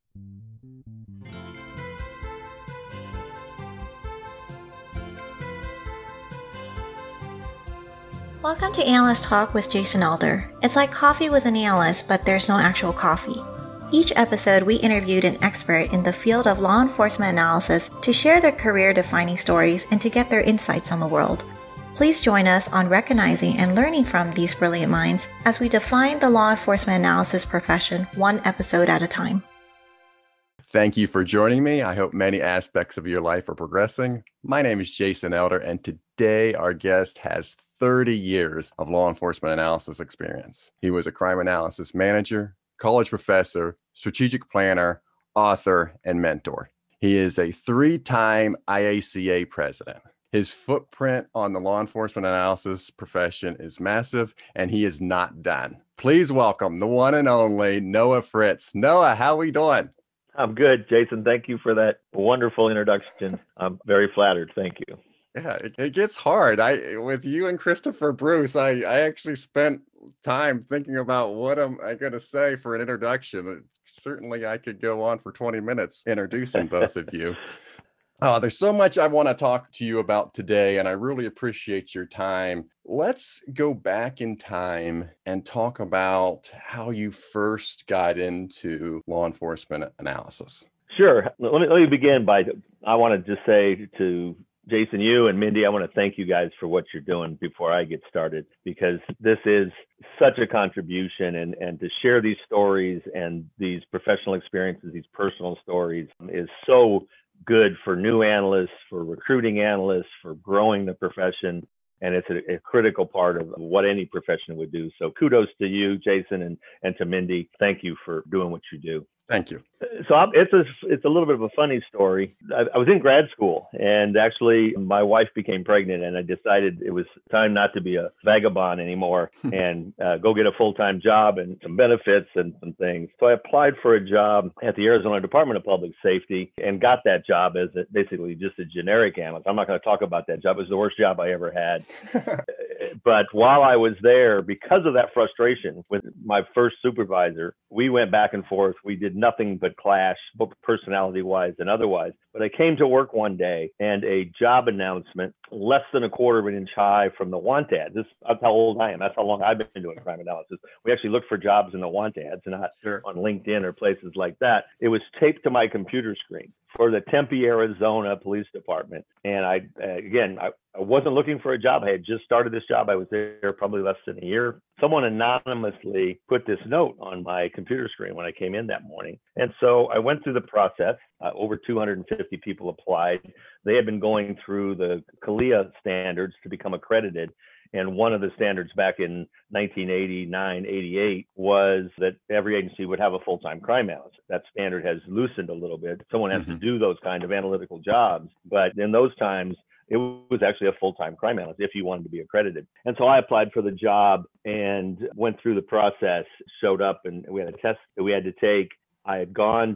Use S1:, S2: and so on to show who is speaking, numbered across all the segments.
S1: Welcome to Analyst Talk with Jason Elder. It's like coffee with an analyst, but there's no actual coffee. Each episode, we interviewed an expert in the field of law enforcement analysis to share their career-defining stories and to get their insights on the world. Please join us on recognizing and learning from these brilliant minds as we define the law enforcement analysis profession one episode at a time.
S2: Thank you for joining me. I hope many aspects of your life are progressing. My name is Jason Elder, and today our guest has 30 years of law enforcement analysis experience. He was a crime analysis manager, college professor, strategic planner, author, and mentor. He is a 3-time IACA president. His footprint on the law enforcement analysis profession is massive, and he is not done. Please welcome the one and only Noah Fritz. Noah, how are we doing?
S3: I'm good, Jason. Thank you for that wonderful introduction. I'm very flattered. Thank you.
S2: Yeah, it gets hard. With you and Christopher Bruce, I actually spent time thinking about what am I going to say for an introduction. Certainly, I could go on for 20 minutes introducing both of you. There's so much I want to talk to you about today, and I really appreciate your time. Let's go back in time and talk about how you first got into law enforcement analysis.
S3: Sure. Let me begin by, I want to just say to Jason, you and Mindy, I want to thank you guys for what you're doing before I get started, because this is such a contribution, and to share these stories and these professional experiences, these personal stories, is so good for new analysts, for recruiting analysts, for growing the profession. And it's a critical part of what any profession would do. So kudos to you, Jason, and to Mindy. Thank you for doing what you do.
S2: Thank you.
S3: So it's a little bit of a funny story. I was in grad school, and actually my wife became pregnant, and I decided it was time not to be a vagabond anymore and go get a full-time job and some benefits and some things. So I applied for a job at the Arizona Department of Public Safety and got that job as basically just a generic analyst. I'm not going to talk about that job. It was the worst job I ever had. But while I was there, because of that frustration with my first supervisor, we went back and forth. We did nothing but clash, both personality-wise and otherwise. But I came to work one day, and a job announcement less than a quarter of an inch high from the want ads. That's how old I am. That's how long I've been doing crime analysis. We actually look for jobs in the want ads, not on LinkedIn or places like that. It was taped to my computer screen for the Tempe, Arizona Police Department. And I wasn't looking for a job. I had just started this job. I was there probably less than a year. Someone anonymously put this note on my computer screen when I came in that morning. And so I went through the process. Over 250 people applied. They had been going through the CALEA standards to become accredited. And one of the standards back in 1989, 88 was that every agency would have a full-time crime analyst. That standard has loosened a little bit. Someone has to do those kind of analytical jobs. But in those times, it was actually a full-time crime analyst if you wanted to be accredited. And so I applied for the job and went through the process, showed up, and we had a test that we had to take. I had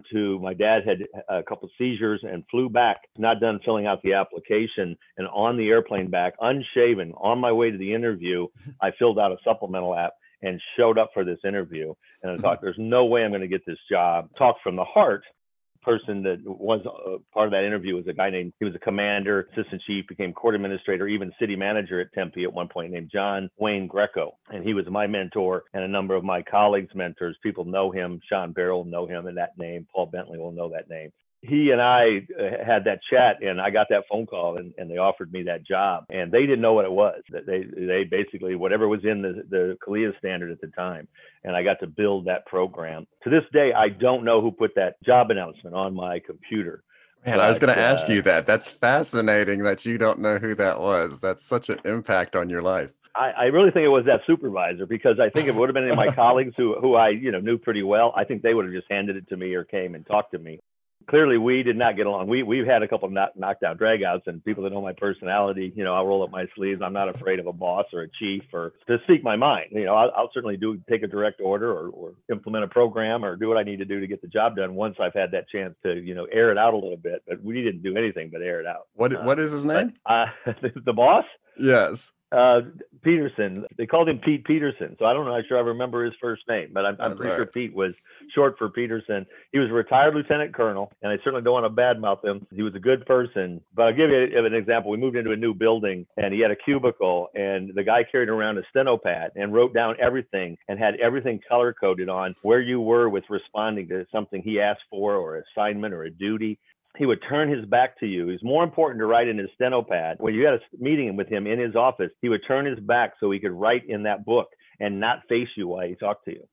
S3: my dad had a couple of seizures and flew back, not done filling out the application. And on the airplane back, unshaven, on my way to the interview, I filled out a supplemental app and showed up for this interview. And I thought, there's no way I'm going to get this job. Talk from the heart. Person that was part of that interview was he was a commander, assistant chief, became court administrator, even city manager at Tempe at one point, named John Wayne Greco. And he was my mentor and a number of my colleagues' mentors. People know him. Sean Barrow will know him in that name. Paul Bentley will know that name. He and I had that chat, and I got that phone call, and they offered me that job. And they didn't know what it was. They basically, whatever was in the CALEA standard at the time. And I got to build that program. To this day, I don't know who put that job announcement on my computer.
S2: Man, I was going to ask you that. That's fascinating that you don't know who that was. That's such an impact on your life.
S3: I really think it was that supervisor, because I think if it would have been any of my colleagues who I knew pretty well, I think they would have just handed it to me or came and talked to me. Clearly, we did not get along. We've had a couple of knockdown dragouts, and people that know my personality, I'll roll up my sleeves. I'm not afraid of a boss or a chief or to speak my mind. I'll certainly take a direct order or implement a program or do what I need to do to get the job done once I've had that chance to, air it out a little bit. But we didn't do anything but air it out.
S2: What is his name?
S3: The boss?
S2: Yes.
S3: Peterson. They called him Pete Peterson. So I don't know. I'm sure I remember his first name, but I'm pretty sure Pete was short for Peterson. He was a retired lieutenant colonel, and I certainly don't want to badmouth him. He was a good person. But I'll give you an example. We moved into a new building, and he had a cubicle, and the guy carried around a steno pad and wrote down everything and had everything color coded on where you were with responding to something he asked for or assignment or a duty. He would turn his back to you. It's more important to write in his steno pad. When you had a meeting with him in his office, he would turn his back so he could write in that book and not face you while he talked to you.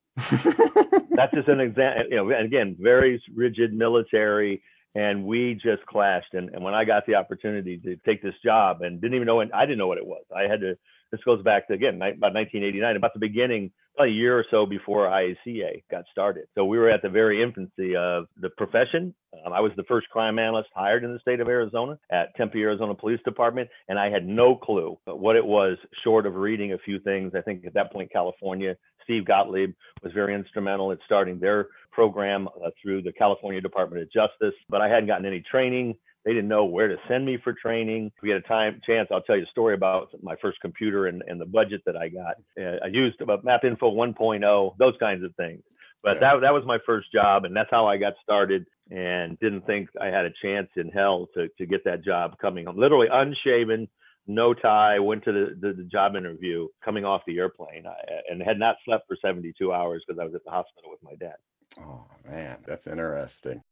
S3: That's just an example. And again, very rigid military, and we just clashed. And when I got the opportunity to take this job and didn't even know, I didn't know what it was. I had to. This goes back to, again, about 1989, about the beginning, probably a year or so before IACA got started. So we were at the very infancy of the profession. I was the first crime analyst hired in the state of Arizona at Tempe, Arizona Police Department, and I had no clue what it was short of reading a few things. I think at that point, California, Steve Gottlieb was very instrumental in starting their program through the California Department of Justice, but I hadn't gotten any training. They didn't know where to send me for training. If we had a chance, I'll tell you a story about my first computer and the budget that I got. I used about MapInfo 1.0, those kinds of things. But that was my first job, and that's how I got started, and didn't think I had a chance in hell to get that job coming home. Literally unshaven, no tie, went to the job interview coming off the airplane, and had not slept for 72 hours because I was at the hospital with my dad.
S2: Oh, man, that's interesting.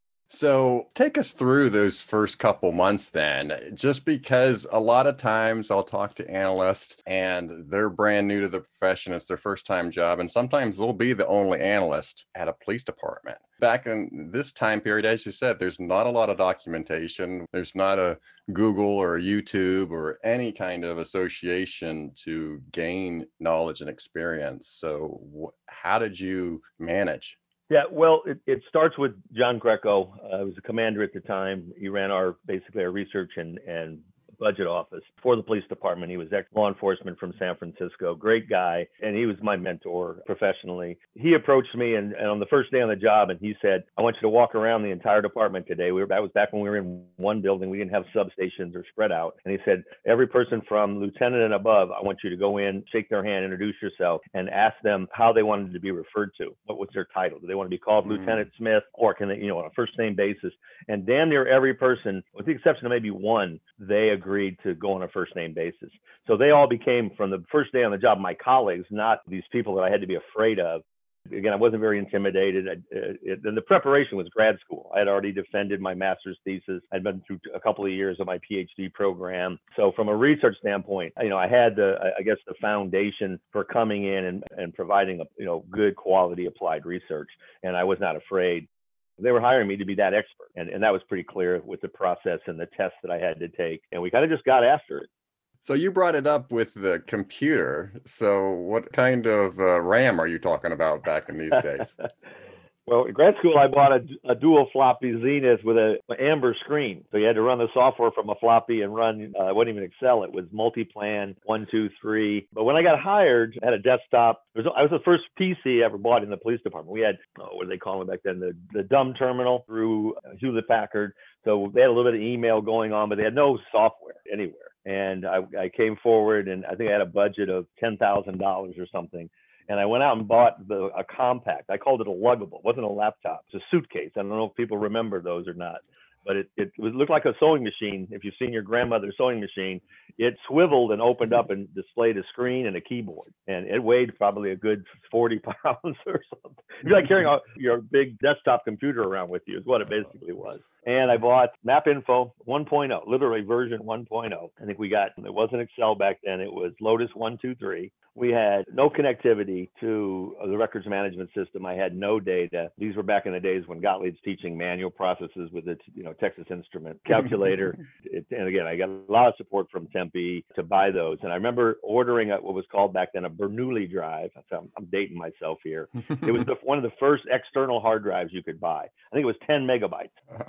S2: So take us through those first couple months then, just because a lot of times I'll talk to analysts and they're brand new to the profession. It's their first time job. And sometimes they'll be the only analyst at a police department. Back in this time period, as you said, there's not a lot of documentation. There's not a Google or a YouTube or any kind of association to gain knowledge and experience. So how did you manage?
S3: Yeah, well, it starts with John Greco. I was a commander at the time. He ran basically our research and budget office for the police department. He was ex-law enforcement from San Francisco, great guy, and he was my mentor professionally. He approached me and on the first day on the job, and he said, I want you to walk around the entire department today. That was back when we were in one building. We didn't have substations or spread out. And he said, every person from lieutenant and above, I want you to go in, shake their hand, introduce yourself, and ask them how they wanted to be referred to. What was their title? Do they want to be called Lieutenant Smith, or can they, on a first name basis? And damn near every person, with the exception of maybe one, they agreed to go on a first name basis. So they all became, from the first day on the job, my colleagues, not these people that I had to be afraid of. Again, I wasn't very intimidated. And the preparation was grad school. I had already defended my master's thesis. I'd been through a couple of years of my PhD program. So from a research standpoint, I had the foundation for coming in and providing good quality applied research. And I was not afraid. They were hiring me to be that expert. And that was pretty clear with the process and the tests that I had to take. And we kind of just got after it.
S2: So you brought it up with the computer. So what kind of RAM are you talking about back in these days?
S3: Well, in grad school, I bought a dual floppy Zenith with an amber screen. So you had to run the software from a floppy and run, it wasn't even Excel. It was multiplan 1, 2, 3. But when I got hired, I had a desktop. I was the first PC ever bought in the police department. We had, what do they call it back then? The dumb terminal through Hewlett Packard. So they had a little bit of email going on, but they had no software anywhere. And I came forward, and I think I had a budget of $10,000 or something. And I went out and bought a compact. I called it a luggable. It wasn't a laptop. It's a suitcase. I don't know if people remember those or not, but it looked like a sewing machine. If you've seen your grandmother's sewing machine, it swiveled and opened up and displayed a screen and a keyboard. And it weighed probably a good 40 pounds or something. You're like carrying your big desktop computer around with you is what it basically was. And I bought MapInfo 1.0, literally version 1.0. I think it wasn't Excel back then. It was Lotus 123. We had no connectivity to the records management system. I had no data. These were back in the days when Gottlieb's teaching manual processes with its, Texas Instrument calculator. And again, I got a lot of support from Tempe to buy those. And I remember ordering what was called back then a Bernoulli drive. I'm dating myself here. It was one of the first external hard drives you could buy. I think it was 10 megabytes.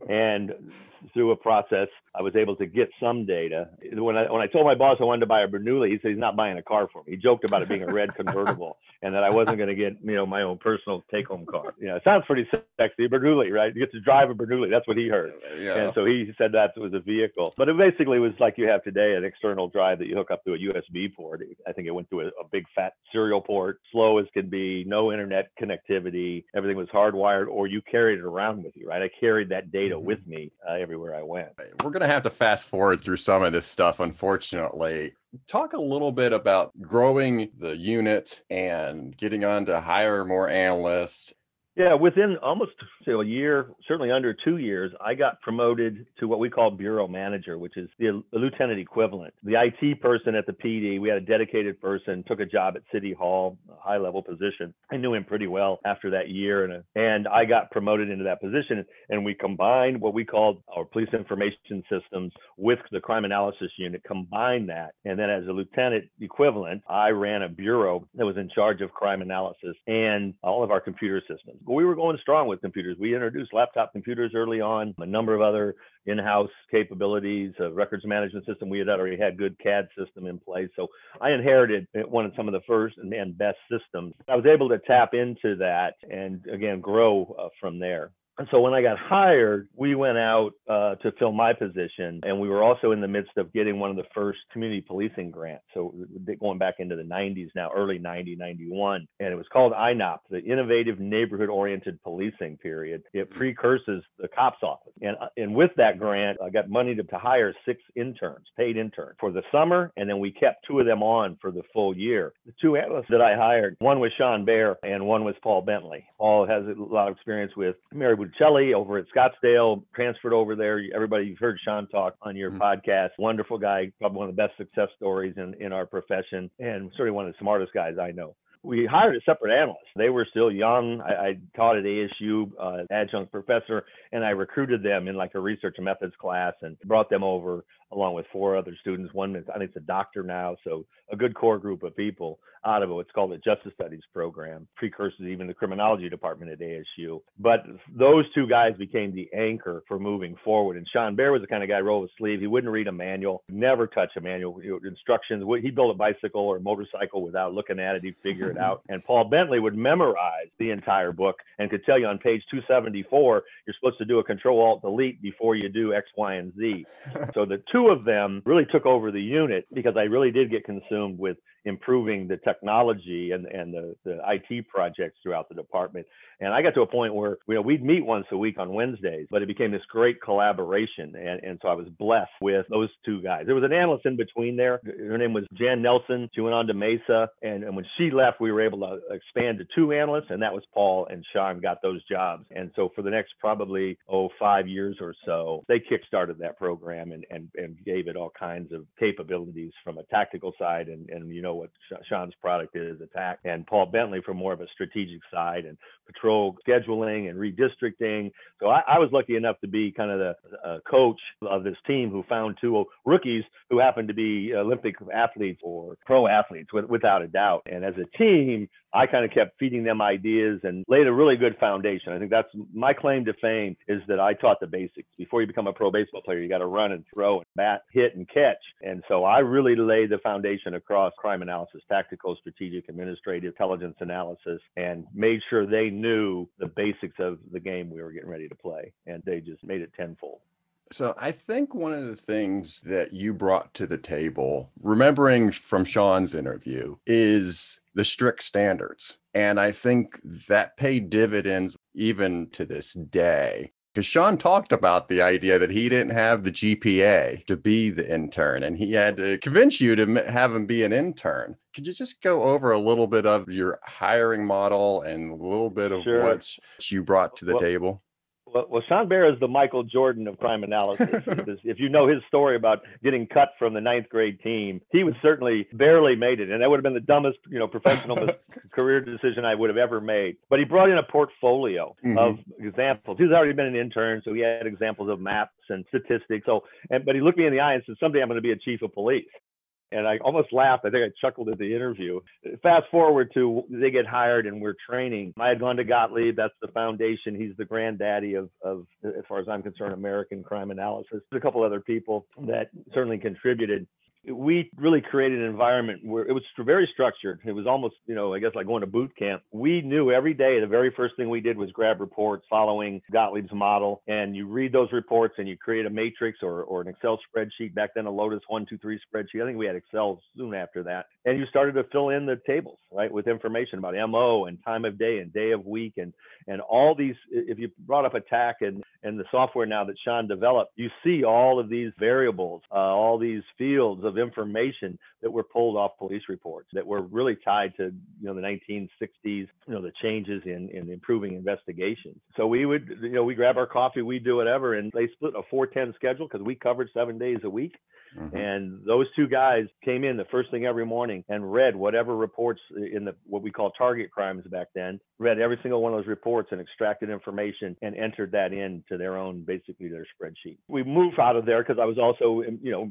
S3: And through a process, I was able to get some data. When I told my boss I wanted to buy a Bernoulli, he said he's not buying a car for me. He joked about it being a red convertible and that I wasn't going to get, my own personal take-home car. It sounds pretty sexy, Bernoulli, right? You get to drive a Bernoulli. That's what he heard.
S2: Yeah.
S3: And so he said that was a vehicle. But it basically was like you have today, an external drive that you hook up to a USB port. I think it went to a big fat serial port, slow as could be, no internet connectivity. Everything was hardwired, or you carried it around with you, right? I carried that data with me everywhere I went.
S2: We're going to have to fast forward through some of this stuff, unfortunately. Talk a little bit about growing the unit and getting on to hire more analysts.
S3: Yeah, within almost a year, certainly under 2 years, I got promoted to what we call bureau manager, which is the lieutenant equivalent. The IT person at the PD, we had a dedicated person, took a job at City Hall, a high-level position. I knew him pretty well after that year, and I got promoted into that position, and we combined what we called our police information systems with the crime analysis unit, combined that, and then as a lieutenant equivalent, I ran a bureau that was in charge of crime analysis and all of our computer systems. We were going strong with computers. We introduced laptop computers early on, a number of other in-house capabilities, a records management system. We had already had good CAD system in place. So I inherited some of the first and best systems. I was able to tap into that and, again, grow from there. And so when I got hired, we went out to fill my position, and we were also in the midst of getting one of the first community policing grants. So going back into the 90s now, early 90, 91, and it was called INOP, the Innovative Neighborhood Oriented Policing period. It precurses the COPS office. And with that grant, I got money to hire 6 interns, paid interns for the summer, and then we kept 2 of them on for the full year. The 2 analysts that I hired, one was Sean Baer and one was Paul Bentley. Paul has a lot of experience with Mary Buccelli over at Scottsdale, transferred over there. Everybody, you've heard Sean talk on your podcast. Wonderful guy, probably one of the best success stories in our profession, and certainly one of the smartest guys I know. We hired a separate analyst. They were still young. I taught at ASU, adjunct professor, and I recruited them in like a research and methods class and brought them over along with 4 other students. One is, I think, it's a doctor now, so a good core group of people out of what's called the Justice Studies program, precursors even the criminology department at ASU. But those 2 guys became the anchor for moving forward. And Sean Baer was the kind of guy roll his sleeve. He wouldn't read a manual, never touch a manual, instructions. He'd build a bicycle or a motorcycle without looking at it. He'd figure it out. And Paul Bentley would memorize the entire book and could tell you on page 274, you're supposed to do a Control-Alt-Delete before you do X, Y, and Z. So the 2 of them really took over the unit because I really did get consumed with improving the technology and the IT projects throughout the department. And I got to a point where we'd meet once a week on Wednesdays, but it became this great collaboration. And so I was blessed with those 2 guys. There was an analyst in between there. Her name was Jan Nelson. She went on to Mesa. And when she left, we were able to expand to 2 analysts, and that was Paul and Sean got those jobs. And so for the next probably 5 years or so, they kickstarted that program and gave it all kinds of capabilities from a tactical side and what Sean's product is, attack, and Paul Bentley from more of a strategic side and patrol scheduling and redistricting. So I was lucky enough to be kind of the coach of this team who found 2 rookies who happened to be Olympic athletes or pro athletes without a doubt. And as a team, I kind of kept feeding them ideas and laid a really good foundation. I think that's my claim to fame, is that I taught the basics. Before you become a pro baseball player, you got to run and throw and bat, hit and catch. And so I really laid the foundation across crime analysis, tactical, strategic, administrative, intelligence analysis, and made sure they knew the basics of the game we were getting ready to play. And they just made it tenfold.
S2: So I think one of the things that you brought to the table, remembering from Sean's interview, is the strict standards. And I think that paid dividends even to this day. Because Sean talked about the idea that he didn't have the GPA to be the intern, and he had to convince you to have him be an intern. Could you just go over a little bit of your hiring model and a little bit of what you brought to the table?
S3: Well, Sean Baer is the Michael Jordan of crime analysis. If you know his story about getting cut from the 9th grade team, he was certainly barely made it. And that would have been the dumbest, professional career decision I would have ever made. But he brought in a portfolio of examples. He's already been an intern, so he had examples of maps and statistics. But he looked me in the eye and said, someday I'm going to be a chief of police. And I almost laughed. I think I chuckled at the interview. Fast forward to they get hired and we're training. I had gone to Gottlieb. That's the foundation. He's the granddaddy of, as far as I'm concerned, American crime analysis. There's a couple other people that certainly contributed. We really created an environment where it was very structured. It was almost, I guess like going to boot camp. We knew every day the very first thing we did was grab reports following Gottlieb's model. And you read those reports and you create a matrix or an Excel spreadsheet. Back then, a Lotus 1-2-3 spreadsheet. I think we had Excel soon after that. And you started to fill in the tables, right, with information about MO and time of day and day of week and all these. If you brought up attack and the software now that Sean developed, you see all of these variables, all these fields of information that were pulled off police reports that were really tied to the 1960s, the changes in improving investigations. So we would we grab our coffee, we do whatever, and they split a 4-10 schedule because we covered 7 days a week. Mm-hmm. And those two guys came in the first thing every morning and read whatever reports in what we call target crimes back then, read every single one of those reports and extracted information and entered that into their spreadsheet. We moved out of there because I was also, you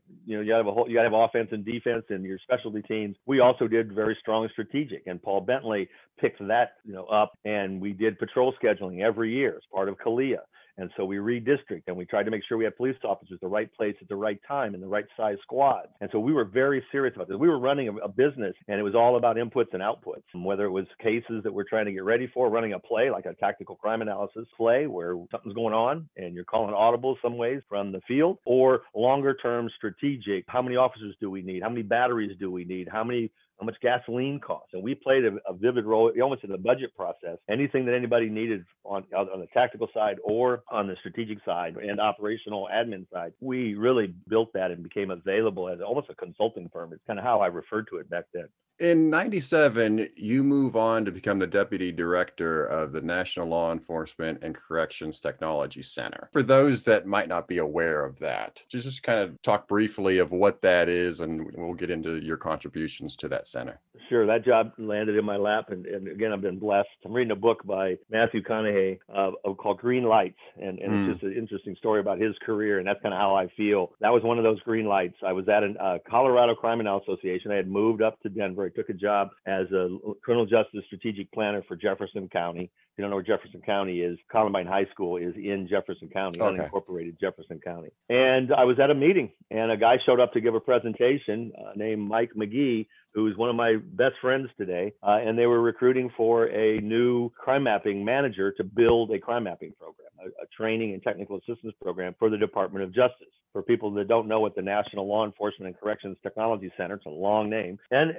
S3: gotta have offense and defense in your specialty teams. We also did very strong strategic, and Paul Bentley picked that, up, and we did patrol scheduling every year as part of CALIA. And so we redistricted and we tried to make sure we had police officers the right place at the right time in the right size squad. And so we were very serious about this. We were running a business and it was all about inputs and outputs. And whether it was cases that we're trying to get ready for, running a play like a tactical crime analysis play where something's going on and you're calling audibles some ways from the field, or longer term strategic, how many officers do we need? How many batteries do we need? How much gasoline costs? And we played a vivid role, almost in the budget process. Anything that anybody needed on the tactical side or on the strategic side and operational admin side, we really built that and became available as almost a consulting firm. It's kind of how I referred to it back then.
S2: In 97, you move on to become the deputy director of the National Law Enforcement and Corrections Technology Center. For those that might not be aware of that, just kind of talk briefly of what that is, and we'll get into your contributions to that center.
S3: Sure. That job landed in my lap. And again, I've been blessed. I'm reading a book by Matthew Conaughey called Green Lights. And it's just an interesting story about his career. And that's kind of how I feel. That was one of those green lights. I was at a Colorado Crime Analysis Association. I had moved up to Denver. I took a job as a criminal justice strategic planner for Jefferson County. If you don't know where Jefferson County is, Columbine High School is in Jefferson County, unincorporated Jefferson County. And I was at a meeting and a guy showed up to give a presentation named Mike McGee, who's one of my best friends today. And they were recruiting for a new crime mapping manager to build a crime mapping program, a training and technical assistance program for the Department of Justice. For people that don't know what the National Law Enforcement and Corrections Technology Center, it's a long name,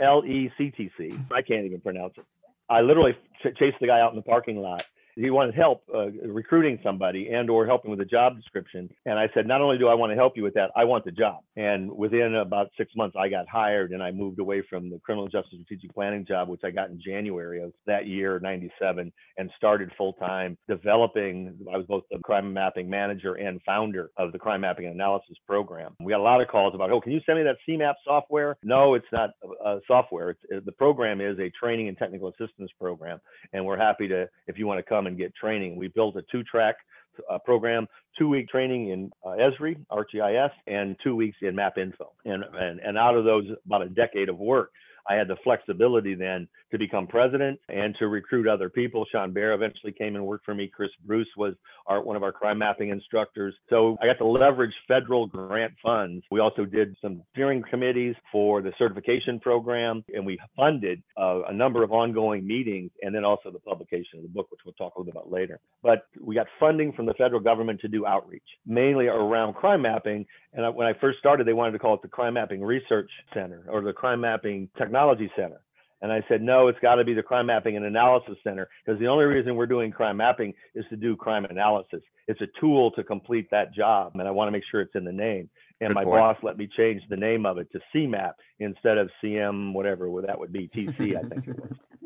S3: NLECTC, I can't even pronounce it. I literally chased the guy out in the parking lot. He wanted help recruiting somebody and or helping with a job description. And I said, not only do I want to help you with that, I want the job. And within about 6 months, I got hired and I moved away from the criminal justice strategic planning job, which I got in January of that year, 97, and started full-time developing. I was both the crime mapping manager and founder of the crime mapping analysis program. We got a lot of calls about, can you send me that CMAP software? No, it's not software. The program is a training and technical assistance program. And we're happy to, if you want to come and get training. We built a 2-track program, 2-week training in Esri, ArcGIS, and 2 weeks in MapInfo. And out of those, about a decade of work, I had the flexibility then to become president and to recruit other people. Sean Bear eventually came and worked for me. Chris Bruce was one of our crime mapping instructors. So I got to leverage federal grant funds. We also did some steering committees for the certification program, and we funded a number of ongoing meetings, and then also the publication of the book, which we'll talk a little bit about later. But we got funding from the federal government to do outreach, mainly around crime mapping. And when I first started, they wanted to call it the Crime Mapping Research Center or the Crime Mapping Technology Center. And I said, no, it's got to be the Crime Mapping and Analysis Center, because the only reason we're doing crime mapping is to do crime analysis. It's a tool to complete that job, and I want to make sure it's in the name. And my boss let me change the name of it to CMAP instead of CM, whatever that would be, TC, I think it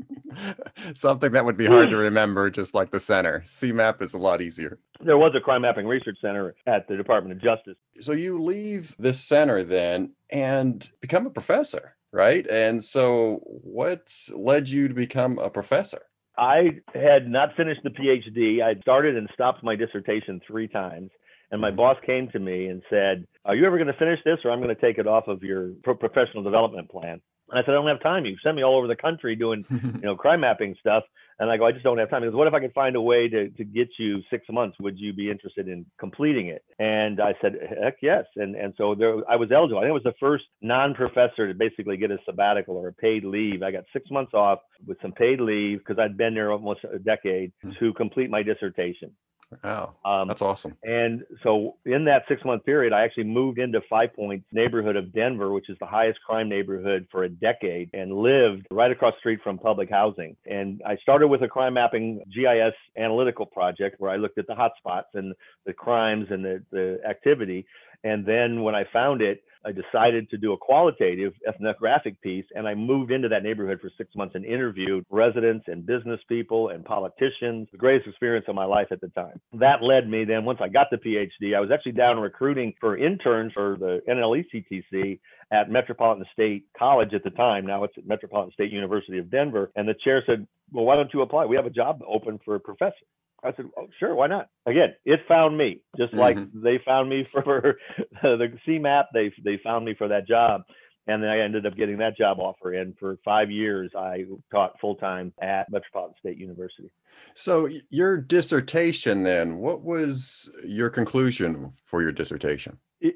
S3: was.
S2: Something that would be hard to remember, just like the center. CMAP is a lot easier.
S3: There was a crime mapping research center at the Department of Justice.
S2: So you leave this center then and become a professor, right? And so what led you to become a professor?
S3: I had not finished the PhD. I started and stopped my dissertation 3 times. And my boss came to me and said, are you ever going to finish this, or I'm going to take it off of your professional development plan? And I said, I don't have time. You sent me all over the country doing, crime mapping stuff. And I go, I just don't have time. He goes, what if I could find a way to get you 6 months? Would you be interested in completing it? And I said, heck yes. And so I was eligible. I think I was the first non-professor to basically get a sabbatical or a paid leave. I got 6 months off with some paid leave because I'd been there almost a decade to complete my dissertation.
S2: Wow, that's awesome.
S3: And so in that 6 month period, I actually moved into Five Points neighborhood of Denver, which is the highest crime neighborhood for a decade, and lived right across the street from public housing. And I started with a crime mapping GIS analytical project where I looked at the hotspots and the crimes and the activity. And then when I found it, I decided to do a qualitative ethnographic piece, and I moved into that neighborhood for 6 months and interviewed residents and business people and politicians. The greatest experience of my life at the time. That led me then, once I got the PhD, I was actually down recruiting for interns for the NLECTC at Metropolitan State College at the time. Now it's at Metropolitan State University of Denver. And the chair said, well, why don't you apply? We have a job open for a professor. I said, oh, sure, why not? Again, it found me, just like they found me for the CMAP, they found me for that job. And then I ended up getting that job offer. And for 5 years, I taught full-time at Metropolitan State University.
S2: So your dissertation then, what was your conclusion for your dissertation?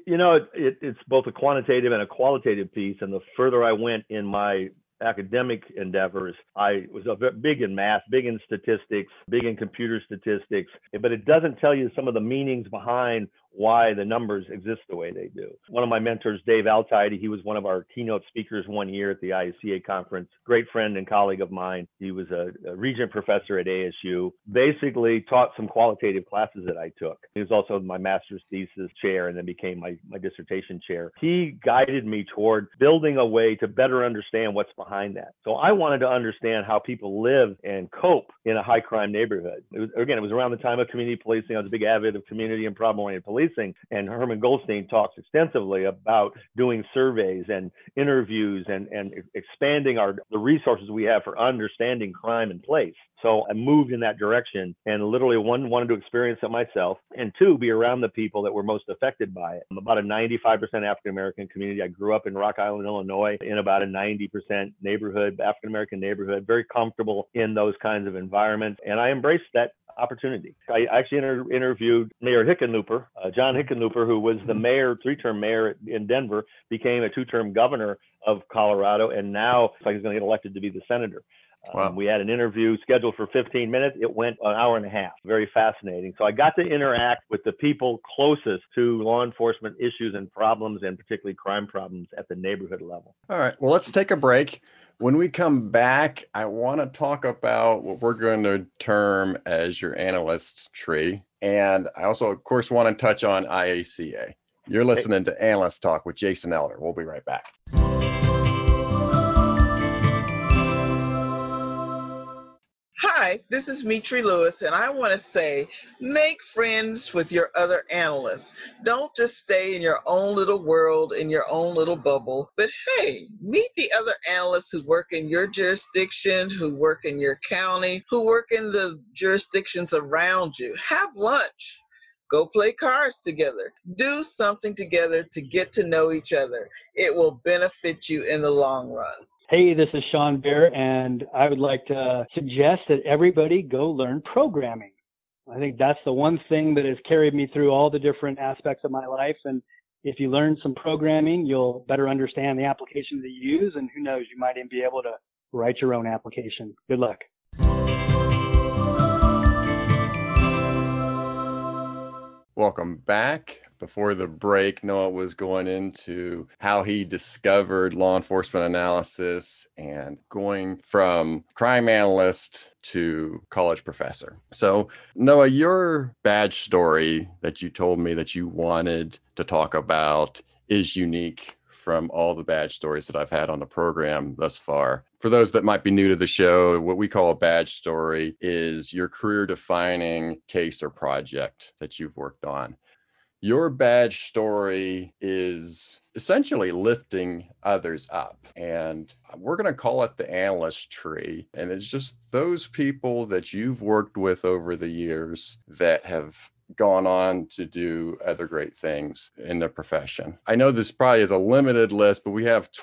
S3: It's both a quantitative and a qualitative piece. And the further I went in my academic endeavors, I was big in math, big in statistics, big in computer statistics, but it doesn't tell you some of the meanings behind why the numbers exist the way they do. One of my mentors, Dave Altide, he was one of our keynote speakers one year at the IACA conference, great friend and colleague of mine. He was a regent professor at ASU, basically taught some qualitative classes that I took. He was also my master's thesis chair and then became my dissertation chair. He guided me toward building a way to better understand what's behind that. So I wanted to understand how people live and cope in a high crime neighborhood. It was around the time of community policing. I was a big advocate of community and problem-oriented policing. And Herman Goldstein talks extensively about doing surveys and interviews and expanding the resources we have for understanding crime in place. So I moved in that direction and literally, one, wanted to experience it myself, and two, be around the people that were most affected by it. I'm about a 95% African-American community. I grew up in Rock Island, Illinois, in about a 90% neighborhood, African-American neighborhood, very comfortable in those kinds of environments. And I embraced that opportunity. I actually interviewed Mayor Hickenlooper, John Hickenlooper, who was the mayor, 3-term mayor in Denver, became a 2-term governor of Colorado, and now it's like he's going to get elected to be the senator.
S2: Wow.
S3: We had an interview scheduled for 15 minutes. It went an hour and a half. Very fascinating. So I got to interact with the people closest to law enforcement issues and problems, and particularly crime problems at the neighborhood level.
S2: All right. Well, let's take a break. When we come back, I want to talk about what we're going to term as your analyst tree. And I also, of course, want to touch on IACA. You're listening to Analyst Talk with Jason Elder. We'll be right back.
S4: Hi, this is Mitri Lewis, and I want to say, make friends with your other analysts. Don't just stay in your own little world, in your own little bubble, but hey, meet the other analysts who work in your jurisdiction, who work in your county, who work in the jurisdictions around you. Have lunch. Go play cards together. Do something together to get to know each other. It will benefit you in the long run.
S5: Hey, this is Sean Bear, and I would like to suggest that everybody go learn programming. I think that's the one thing that has carried me through all the different aspects of my life. And if you learn some programming, you'll better understand the application that you use, and who knows, you might even be able to write your own application. Good luck.
S2: Welcome back. Before the break, Noah was going into how he discovered law enforcement analysis and going from crime analyst to college professor. So, Noah, your badge story that you told me that you wanted to talk about is unique from all the badge stories that I've had on the program thus far. For those that might be new to the show, what we call a badge story is your career-defining case or project that you've worked on. Your badge story is essentially lifting others up. And we're going to call it the analyst tree. And it's just those people that you've worked with over the years that have gone on to do other great things in their profession. I know this probably is a limited list, but we have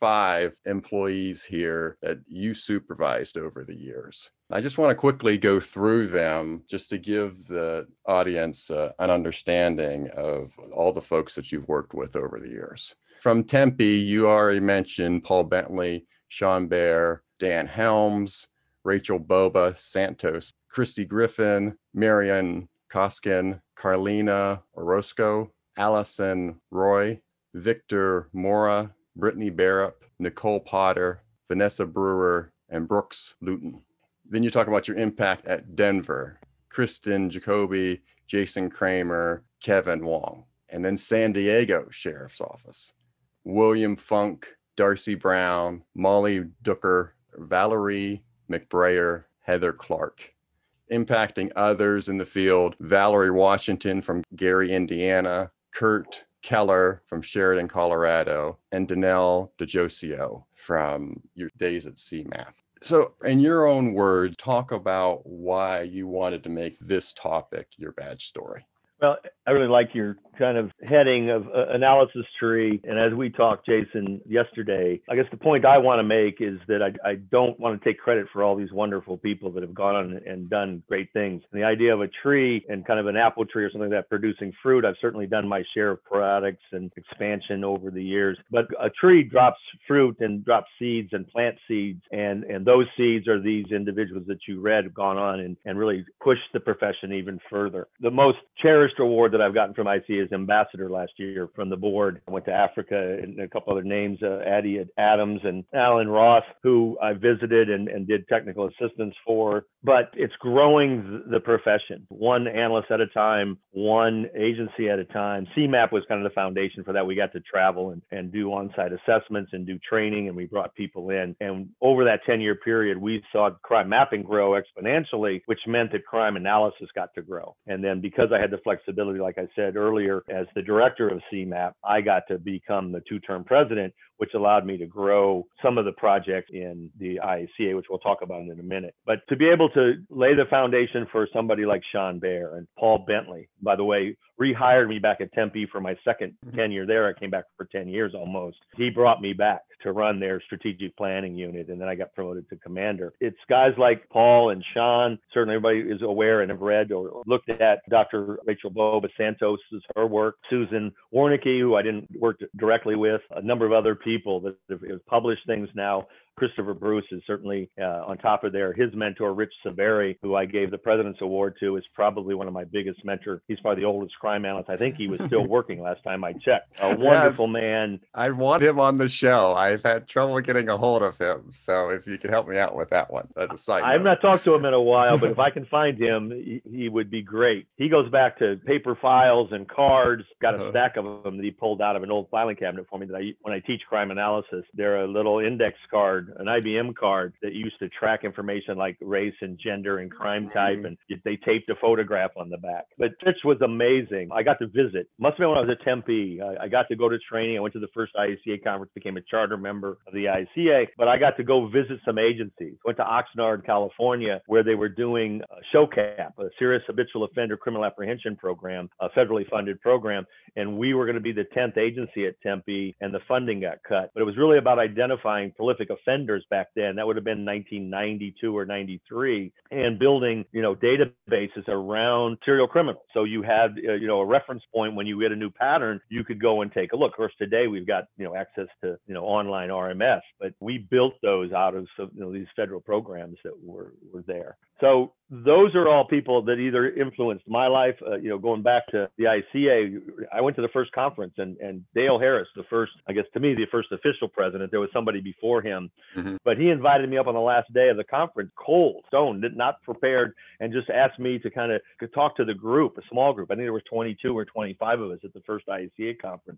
S2: 25 employees here that you supervised over the years. I just want to quickly go through them just to give the audience an understanding of all the folks that you've worked with over the years. From Tempe, you already mentioned Paul Bentley, Sean Baer, Dan Helms, Rachel Boba Santos, Christy Griffin, Marian Koskin, Carlina Orozco, Allison Roy, Victor Mora, Brittany Barrup, Nicole Potter, Vanessa Brewer, and Brooks Luton. Then you talk about your impact at Denver, Kristen Jacoby, Jason Kramer, Kevin Wong. And then San Diego Sheriff's Office, William Funk, Darcy Brown, Molly Dooker, Valerie McBrayer, Heather Clark. Impacting others in the field, Valerie Washington from Gary, Indiana, Kurt Keller from Sheridan, Colorado, and Danelle DeJosio from your days at CMAP. So in your own words, talk about why you wanted to make this topic your badge story.
S3: Well, I really like your kind of heading of analysis tree. And as we talked, Jason, yesterday, I guess the point I want to make is that I don't want to take credit for all these wonderful people that have gone on and done great things. And the idea of a tree and kind of an apple tree or something like that producing fruit, I've certainly done my share of products and expansion over the years. But a tree drops fruit and drops seeds and plant seeds. And those seeds are these individuals that you read have gone on and really pushed the profession even further. The most cherished award that I've gotten from ICA is ambassador last year from the board. I went to Africa and a couple other names, Addie Adams and Alan Ross, who I visited and did technical assistance for. But it's growing the profession, one analyst at a time, one agency at a time. CMAP was kind of the foundation for that. We got to travel and do on-site assessments and do training, and we brought people in. And over that 10-year period, we saw crime mapping grow exponentially, which meant that crime analysis got to grow. And then because I had the flexibility, like I said earlier, as the director of CMAP, I got to become the two-term president, which allowed me to grow some of the projects in the IACA, which we'll talk about in a minute. But to be able to lay the foundation for somebody like Sean Baer and Paul Bentley, by the way, rehired me back at Tempe for my second tenure there. I came back for 10 years almost. He brought me back to run their strategic planning unit, and then I got promoted to commander. It's guys like Paul and Sean. Certainly everybody is aware and have read or looked at Dr. Rachel Boba Santos' her work, Susan Warnicki, who I didn't work directly with, a number of other people that have published things now. Christopher Bruce is certainly on top of there. His mentor, Rich Saveri, who I gave the President's Award to, is probably one of my biggest mentors. He's probably the oldest crime analyst. I think he was still working last time I checked. A wonderful man.
S2: I want him on the show. I've had trouble getting a hold of him. So if you could help me out with that one as a side note.
S3: I've not talked to him in a while, but if I can find him, he would be great. He goes back to paper files and cards, got a stack of them that he pulled out of an old filing cabinet for me that when I teach crime analysis, they're a little index card, an IBM card that used to track information like race and gender and crime type, and they taped a photograph on the back. But Rich was amazing. I got to visit. Must have been when I was at Tempe. I got to go to training. I went to the first IACA conference, became a charter member of the IACA, but I got to go visit some agencies. Went to Oxnard, California, where they were doing SHOCAP, a Serious Habitual Offender Criminal Apprehension Program, a federally funded program, and we were going to be the 10th agency at Tempe, and the funding got cut. But it was really about identifying prolific offenders back then. That would have been 1992 or 93, and building, databases around serial criminals. So you had, a reference point when you get a new pattern, you could go and take a look. Of course, today we've got, access to, online RMS, but we built those out of, these federal programs that were there. So those are all people that either influenced my life, going back to the ICA. I went to the first conference and Dale Harris, the first official president, there was somebody before him, but he invited me up on the last day of the conference, cold, stone, not prepared, and just asked me to kind of talk to the group, a small group. I think there was 22 or 25 of us at the first ICA conference.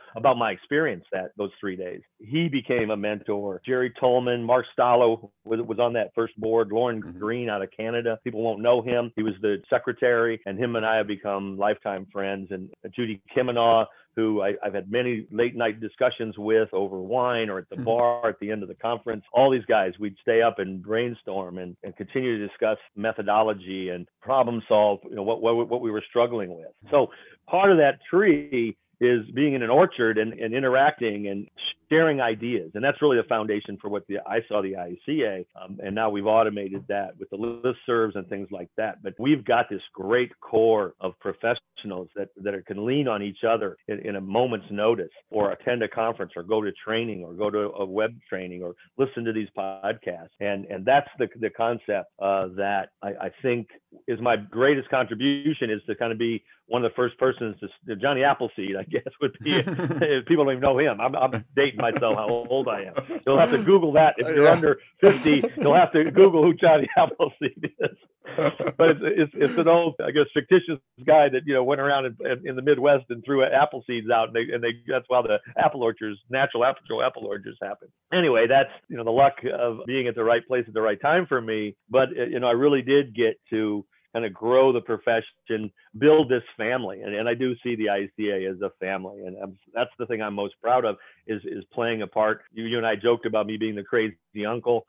S3: about my experience those 3 days. He became a mentor. Jerry Tolman, Mark Stallo was on that first board. Lauren Green out of Canada. People won't know him. He was the secretary, and him and I have become lifetime friends. And Judy Kiminaw, who I've had many late night discussions with over wine or at the bar at the end of the conference. All these guys, we'd stay up and brainstorm and continue to discuss methodology and problem solve, what we were struggling with. So part of that tree is being in an orchard and interacting and sharing ideas. And that's really the foundation for what I saw the IACA. And now we've automated that with the listservs and things like that. But we've got this great core of professionals that can lean on each other in a moment's notice, or attend a conference, or go to training, or go to a web training, or listen to these podcasts. And that's the concept that I think is my greatest contribution, is to kind of be one of the first persons to Johnny Appleseed, I guess, would be, people don't even know him. I'm dating myself how old I am. You'll have to Google that. If you're under 50, you'll have to Google who Johnny Appleseed is. But it's an old, I guess, fictitious guy that, went around in the Midwest and threw apple seeds out, and that's why the natural apple orchards happen. Anyway, that's, the luck of being at the right place at the right time for me. But, I really did get to kind of grow the profession, build this family. And I do see the IACA as a family. And that's the thing I'm most proud of, is playing a part. You and I joked about me being the crazy uncle.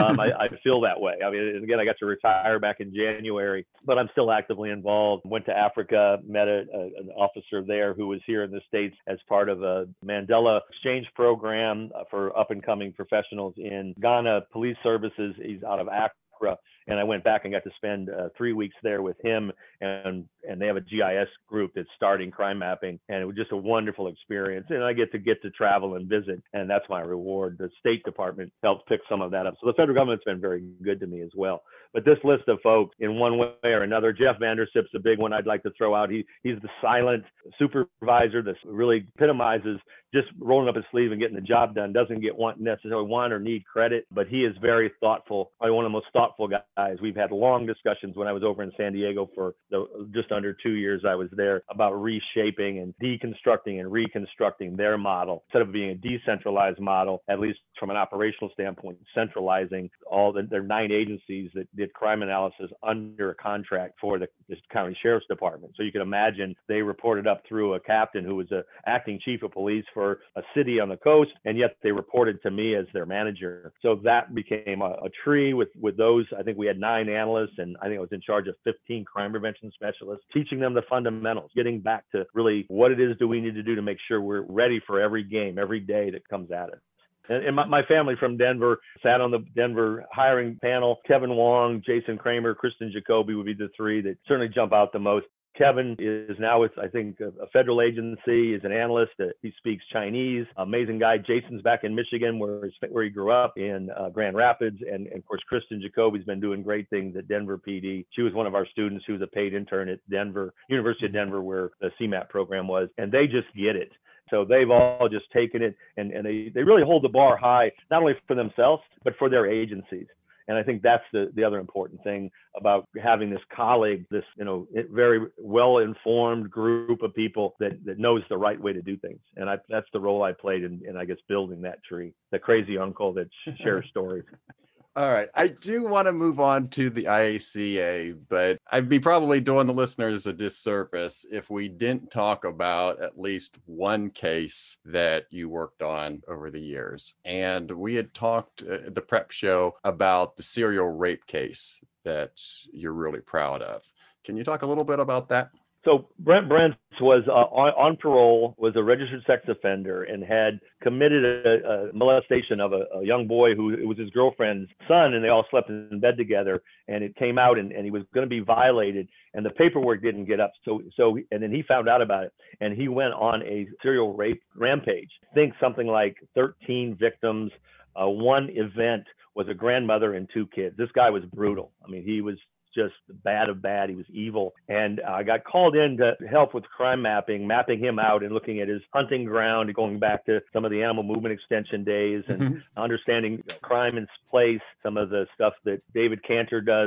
S3: I feel that way. I mean, again, I got to retire back in January, but I'm still actively involved. Went to Africa, met an officer there who was here in the States as part of a Mandela exchange program for up and coming professionals in Ghana Police Services. He's out of Accra. And I went back and got to spend 3 weeks there with him, and they have a GIS group that's starting crime mapping, and it was just a wonderful experience. And I get to travel and visit, and that's my reward. The State Department helped pick some of that up. So the federal government's been very good to me as well. But this list of folks, in one way or another, Jeff Vandersip's a big one I'd like to throw out. He's the silent supervisor that really epitomizes just rolling up his sleeve and getting the job done. Doesn't necessarily want or need credit, but he is very thoughtful. Probably one of the most thoughtful guys. We've had long discussions when I was over in San Diego for just under 2 years I was there, about reshaping and deconstructing and reconstructing their model. Instead of being a decentralized model, at least from an operational standpoint, centralizing all their 9 agencies that did crime analysis under a contract for the county sheriff's department. So you can imagine they reported up through a captain who was an acting chief of police for a city on the coast, and yet they reported to me as their manager. So that became a tree with those. I think we had 9 analysts, and I think I was in charge of 15 crime prevention specialists, teaching them the fundamentals, getting back to really what it is do we need to do to make sure we're ready for every game, every day that comes at us. And my family from Denver sat on the Denver hiring panel. Kevin Wong, Jason Kramer, Kristen Jacoby would be the 3 that certainly jump out the most. Kevin is now with, I think, a federal agency, is an analyst. He speaks Chinese. Amazing guy. Jason's back in Michigan, where he grew up in Grand Rapids. And of course, Kristen Jacoby's been doing great things at Denver PD. She was one of our students. She was a paid intern at University of Denver, where the CMAP program was. And they just get it. So they've all just taken it, and they really hold the bar high, not only for themselves, but for their agencies. And I think that's the other important thing about having this colleague, this, very well-informed group of people that knows the right way to do things. And that's the role I played in, I guess, building that tree, the crazy uncle that shares stories.
S2: All right. I do want to move on to the IACA, but I'd be probably doing the listeners a disservice if we didn't talk about at least one case that you worked on over the years. And we had talked at the prep show about the serial rape case that you're really proud of. Can you talk a little bit about that?
S3: So Brent Brents was on parole, was a registered sex offender, and had committed a molestation of a young boy who it was his girlfriend's son, and they all slept in bed together. And it came out, and he was going to be violated, and the paperwork didn't get up. So and then he found out about it, and he went on a serial rape rampage. Think something like 13 victims. One event was a grandmother and 2 kids. This guy was brutal. I mean, he was just bad of bad. He was evil. And I got called in to help with crime mapping him out and looking at his hunting ground, going back to some of the animal movement extension days and understanding crime in place, some of the stuff that David Cantor does with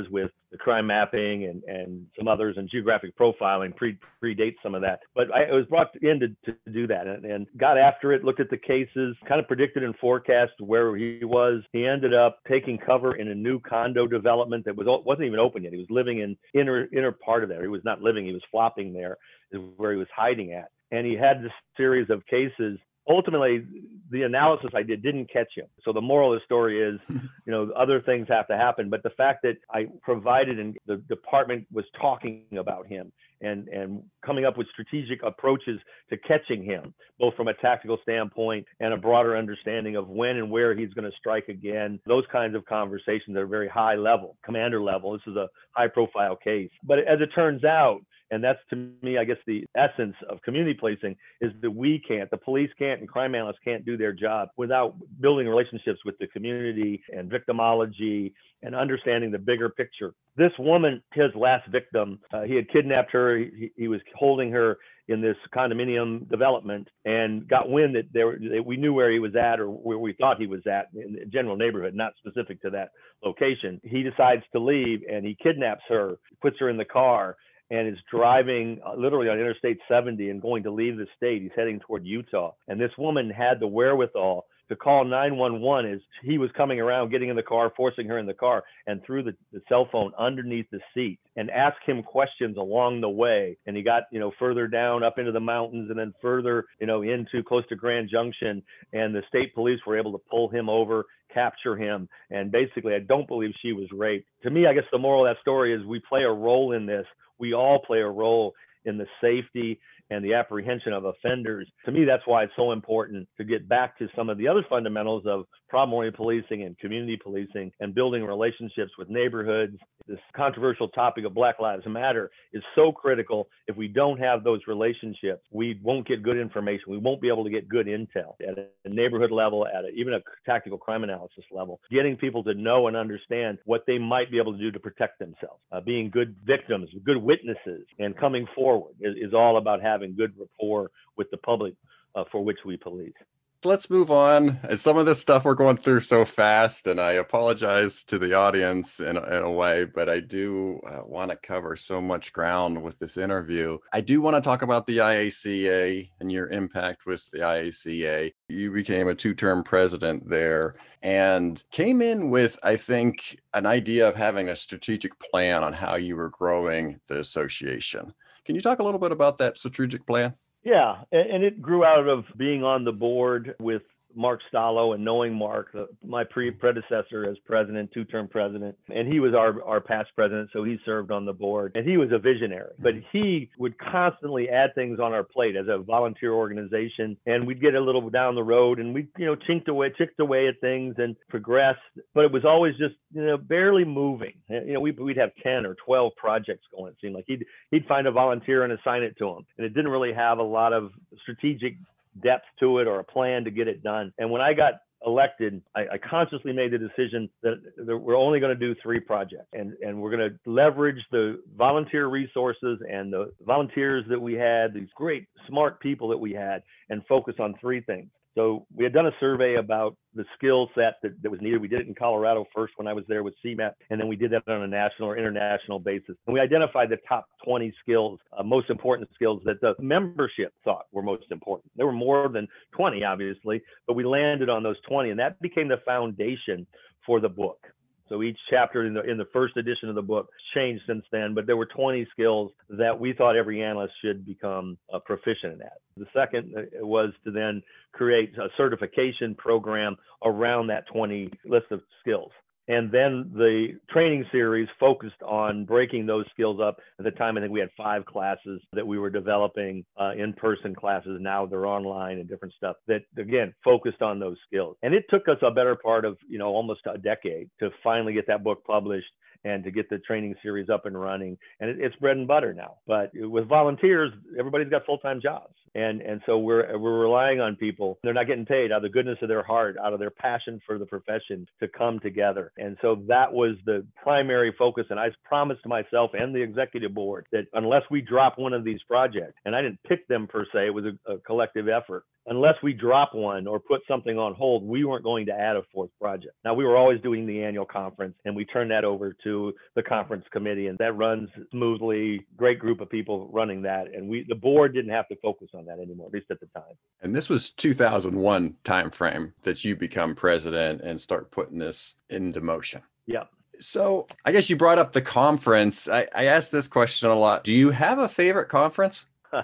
S3: the crime mapping and some others, and geographic profiling predates some of that. But I was brought in to do that and got after it, looked at the cases, kind of predicted and forecast where he was. He ended up taking cover in a new condo development that wasn't even open yet. He was living in inner part of there. He was not living, he was flopping there, is where he was hiding at. And he had this series of cases. Ultimately, the analysis I did didn't catch him. So the moral of the story is, other things have to happen. But the fact that I provided and the department was talking about him and coming up with strategic approaches to catching him, both from a tactical standpoint and a broader understanding of when and where he's going to strike again. Those kinds of conversations are very high level, commander level. This is a high profile case. But as it turns out, and that's, to me, I guess, the essence of community policing, is that the police can't, and crime analysts can't do their job without building relationships with the community and victimology and understanding the bigger picture. This woman, his last victim, he had kidnapped her. He was holding her in this condominium development and got wind that we knew where he was at, or where we thought he was at in the general neighborhood, not specific to that location. He decides to leave and he kidnaps her, puts her in the car, and is driving literally on Interstate 70 and going to leave the state. He's heading toward Utah. And this woman had the wherewithal to call 911 as he was coming around, getting in the car, forcing her in the car, and threw the cell phone underneath the seat and asked him questions along the way. And he got, further down up into the mountains and then further, into close to Grand Junction. And the state police were able to pull him over, capture him. And basically, I don't believe she was raped. To me, I guess the moral of that story is we play a role in this. We all play a role in the safety and the apprehension of offenders. To me, that's why it's so important to get back to some of the other fundamentals of problem-oriented policing and community policing and building relationships with neighborhoods. This controversial topic of Black Lives Matter is so critical. If we don't have those relationships, we won't get good information. We won't be able to get good intel at a neighborhood level, even a tactical crime analysis level. Getting people to know and understand what they might be able to do to protect themselves, being good victims, good witnesses, and coming forward is all about having good rapport with the public for which we police.
S2: Let's move on. Some of this stuff we're going through so fast, and I apologize to the audience in a way, but I do want to cover so much ground with this interview. I do want to talk about the IACA and your impact with the IACA. You became a 2-term president there and came in with, I think, an idea of having a strategic plan on how you were growing the association. Can you talk a little bit about that strategic plan?
S3: Yeah, and it grew out of being on the board with Mark Stallo and knowing Mark, my predecessor as president, 2-term president, and he was our past president, so he served on the board, and he was a visionary, but he would constantly add things on our plate as a volunteer organization, and we'd get a little down the road, and we, chipped away at things and progressed, but it was always just, barely moving. We'd have 10 or 12 projects going. It seemed like he'd find a volunteer and assign it to him, and it didn't really have a lot of strategic depth to it or a plan to get it done. And when I got elected, I consciously made the decision that we're only going to do 3 projects, and we're going to leverage the volunteer resources and the volunteers that we had, these great, smart people that we had, and focus on 3 things. So we had done a survey about the skill set that was needed. We did it in Colorado first when I was there with CMAP, and then we did that on a national or international basis. And we identified the top 20 skills, most important skills that the membership thought were most important. There were more than 20, obviously, but we landed on those 20, and that became the foundation for the book. So each chapter in the first edition of the book changed since then, but there were 20 skills that we thought every analyst should become proficient at. The second was to then create a certification program around that 20 list of skills. And then the training series focused on breaking those skills up. At the time, I think we had 5 classes that we were developing, in-person classes. Now they're online and different stuff that, again, focused on those skills. And it took us a better part of, almost a decade to finally get that book published and to get the training series up and running. And it's bread and butter now. But with volunteers, everybody's got full-time jobs. And so we're relying on people. They're not getting paid, out of the goodness of their heart, out of their passion for the profession, to come together. And so that was the primary focus. And I promised myself and the executive board that unless we drop one of these projects, and I didn't pick them per se, it was a collective effort. Unless we drop one or put something on hold, we weren't going to add a fourth project. Now, we were always doing the annual conference, and we turned that over to the conference committee, and that runs smoothly. Great group of people running that. And the board didn't have to focus on that anymore, at least at the time.
S2: And this was 2001 timeframe that you become president and start putting this into motion.
S3: Yeah.
S2: So I guess you brought up the conference. I asked this question a lot. Do you have a favorite conference?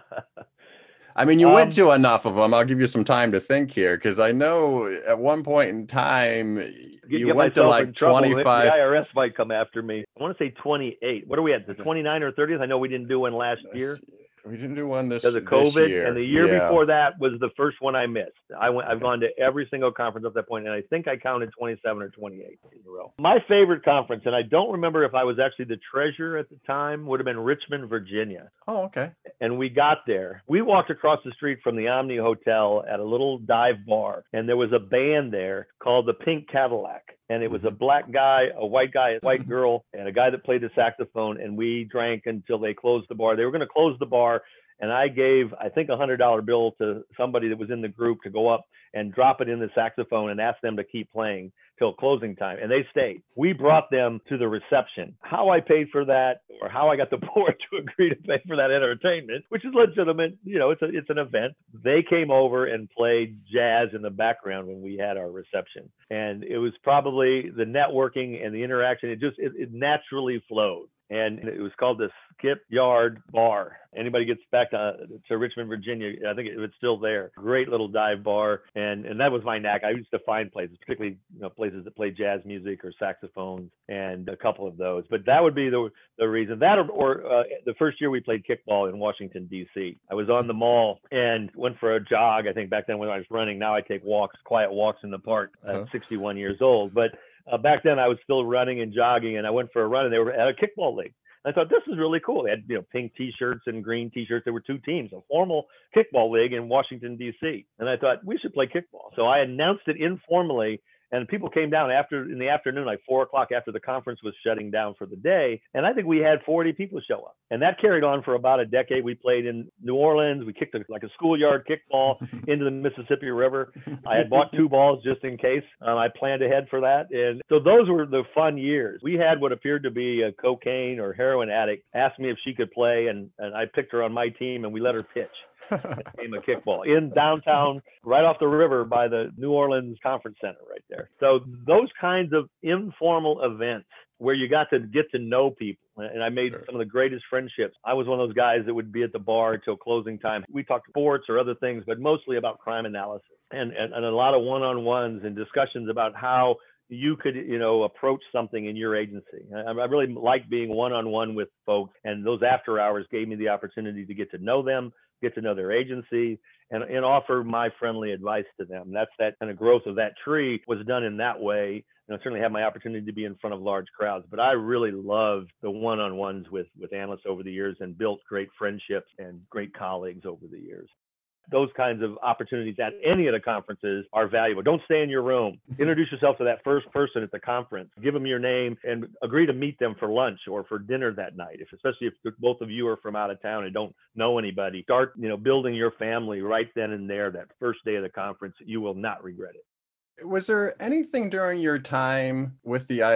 S2: I mean, you went to enough of them. I'll give you some time to think here, because I know at one point in time you went to like 25.
S3: The IRS might come after me. I want to say 28. What are we at? The 29 or 30th? I know we didn't do one last year.
S2: We didn't do one
S3: because of COVID, and the year before that was the first one I missed. I've gone to every single conference up that point, and I think I counted 27 or 28 in a row. My favorite conference, and I don't remember if I was actually the treasurer at the time, would have been Richmond, Virginia.
S2: Oh, okay.
S3: And we got there. We walked across the street from the Omni Hotel at a little dive bar, and there was a band there called the Pink Cadillac. And it was a black guy, a white guy, a white girl, and a guy that played the saxophone. And we drank until they closed the bar. They were going to close the bar. And I gave, I think, $100 bill to somebody that was in the group to go up and drop it in the saxophone and ask them to keep playing till closing time. And they stayed. We brought them to the reception. How I paid for that, or how I got the board to agree to pay for that entertainment, which is legitimate, it's an event. They came over and played jazz in the background when we had our reception. And it was probably the networking and the interaction. It naturally flowed. And it was called the Skip Yard Bar. Anybody gets back to Richmond, Virginia, I think it's still there. Great little dive bar. And that was my knack. I used to find places, particularly places that play jazz music or saxophones, and a couple of those. But that would be the reason. That or the first year we played kickball in Washington, D.C. I was on the mall and went for a jog. I think back then when I was running, now I take walks, quiet walks in the park at 61 years old. But back then I was still running and jogging, and I went for a run, and they were at a kickball league. I thought this is really cool. They had pink T-shirts and green T-shirts. There were two teams, a formal kickball league in Washington, D.C. And I thought we should play kickball. So I announced it informally, and people came down in the afternoon, like 4 o'clock after the conference was shutting down for the day. And I think we had 40 people show up. And that carried on for about a decade. We played in New Orleans. We kicked like a schoolyard kickball into the Mississippi River. I had bought 2 balls just in case. I planned ahead for that. And so those were the fun years. We had what appeared to be a cocaine or heroin addict ask me if she could play, and I picked her on my team, and we let her pitch. Game of kickball in downtown, right off the river by the New Orleans Conference Center right there. So those kinds of informal events where you got to get to know people. And I made some of the greatest friendships. I was one of those guys that would be at the bar until closing time. We talked sports or other things, but mostly about crime analysis and a lot of one-on-ones and discussions about how you could, approach something in your agency. I really like being one-on-one with folks, and those after hours gave me the opportunity to get to know them, get to know their agency, and offer my friendly advice to them. That kind of growth of that tree was done in that way. And I certainly had my opportunity to be in front of large crowds, but I really loved the one-on-ones with analysts over the years and built great friendships and great colleagues over the years. Those kinds of opportunities at any of the conferences are valuable. Don't stay in your room. Introduce yourself to that first person at the conference. Give them your name and agree to meet them for lunch or for dinner that night. Especially if both of you are from out of town and don't know anybody, start, building your family right then and there. That first day of the conference, you will not regret it.
S2: Was there anything during your time with the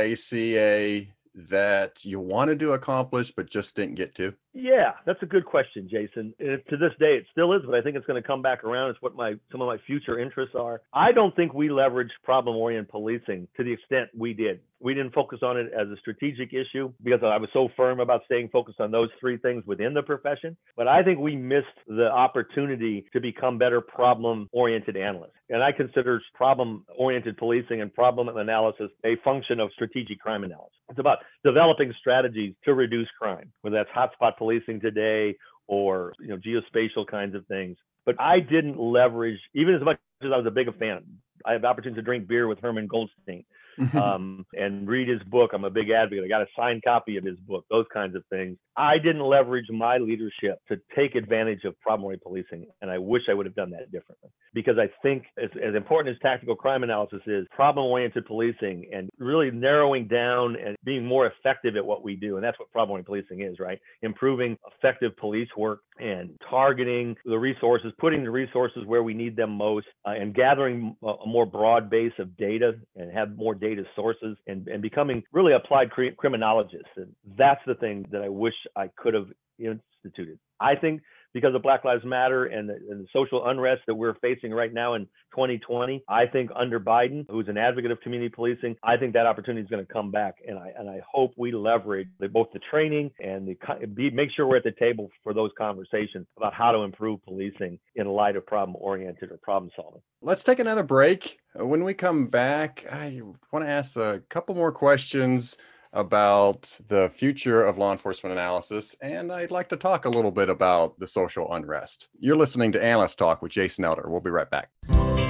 S2: IACA that you wanted to accomplish but just didn't get to?
S3: Yeah, that's a good question, Jason. And to this day, it still is, but I think it's going to come back around. It's what some of my future interests are. I don't think we leveraged problem-oriented policing to the extent we did. We didn't focus on it as a strategic issue because I was so firm about staying focused on those 3 things within the profession. But I think we missed the opportunity to become better problem-oriented analysts. And I consider problem-oriented policing and problem analysis a function of strategic crime analysis. It's about developing strategies to reduce crime, whether that's hotspot policing today or geospatial kinds of things. But I didn't leverage, even as much as I was a big fan. I have the opportunity to drink beer with Herman Goldstein and read his book. I'm a big advocate. I got a signed copy of his book, those kinds of things. I didn't leverage my leadership to take advantage of problem-oriented policing, and I wish I would have done that differently. Because I think as important as tactical crime analysis is, problem-oriented policing and really narrowing down and being more effective at what we do, and that's what problem-oriented policing is, right? Improving effective police work and targeting the resources, putting the resources where we need them most, and gathering a more broad base of data and have more data sources and becoming really applied criminologists. And that's the thing that I wish I could have instituted. I think because of Black Lives Matter and the social unrest that we're facing right now in 2020, I think under Biden, who's an advocate of community policing, I think that opportunity is going to come back. And I hope we leverage both the training and make sure we're at the table for those conversations about how to improve policing in light of problem-oriented or problem solving.
S2: Let's take another break. When we come back, I want to ask a couple more questions about the future of law enforcement analysis, and I'd like to talk a little bit about the social unrest. You're listening to Analyst Talk with Jason Elder. We'll be right back.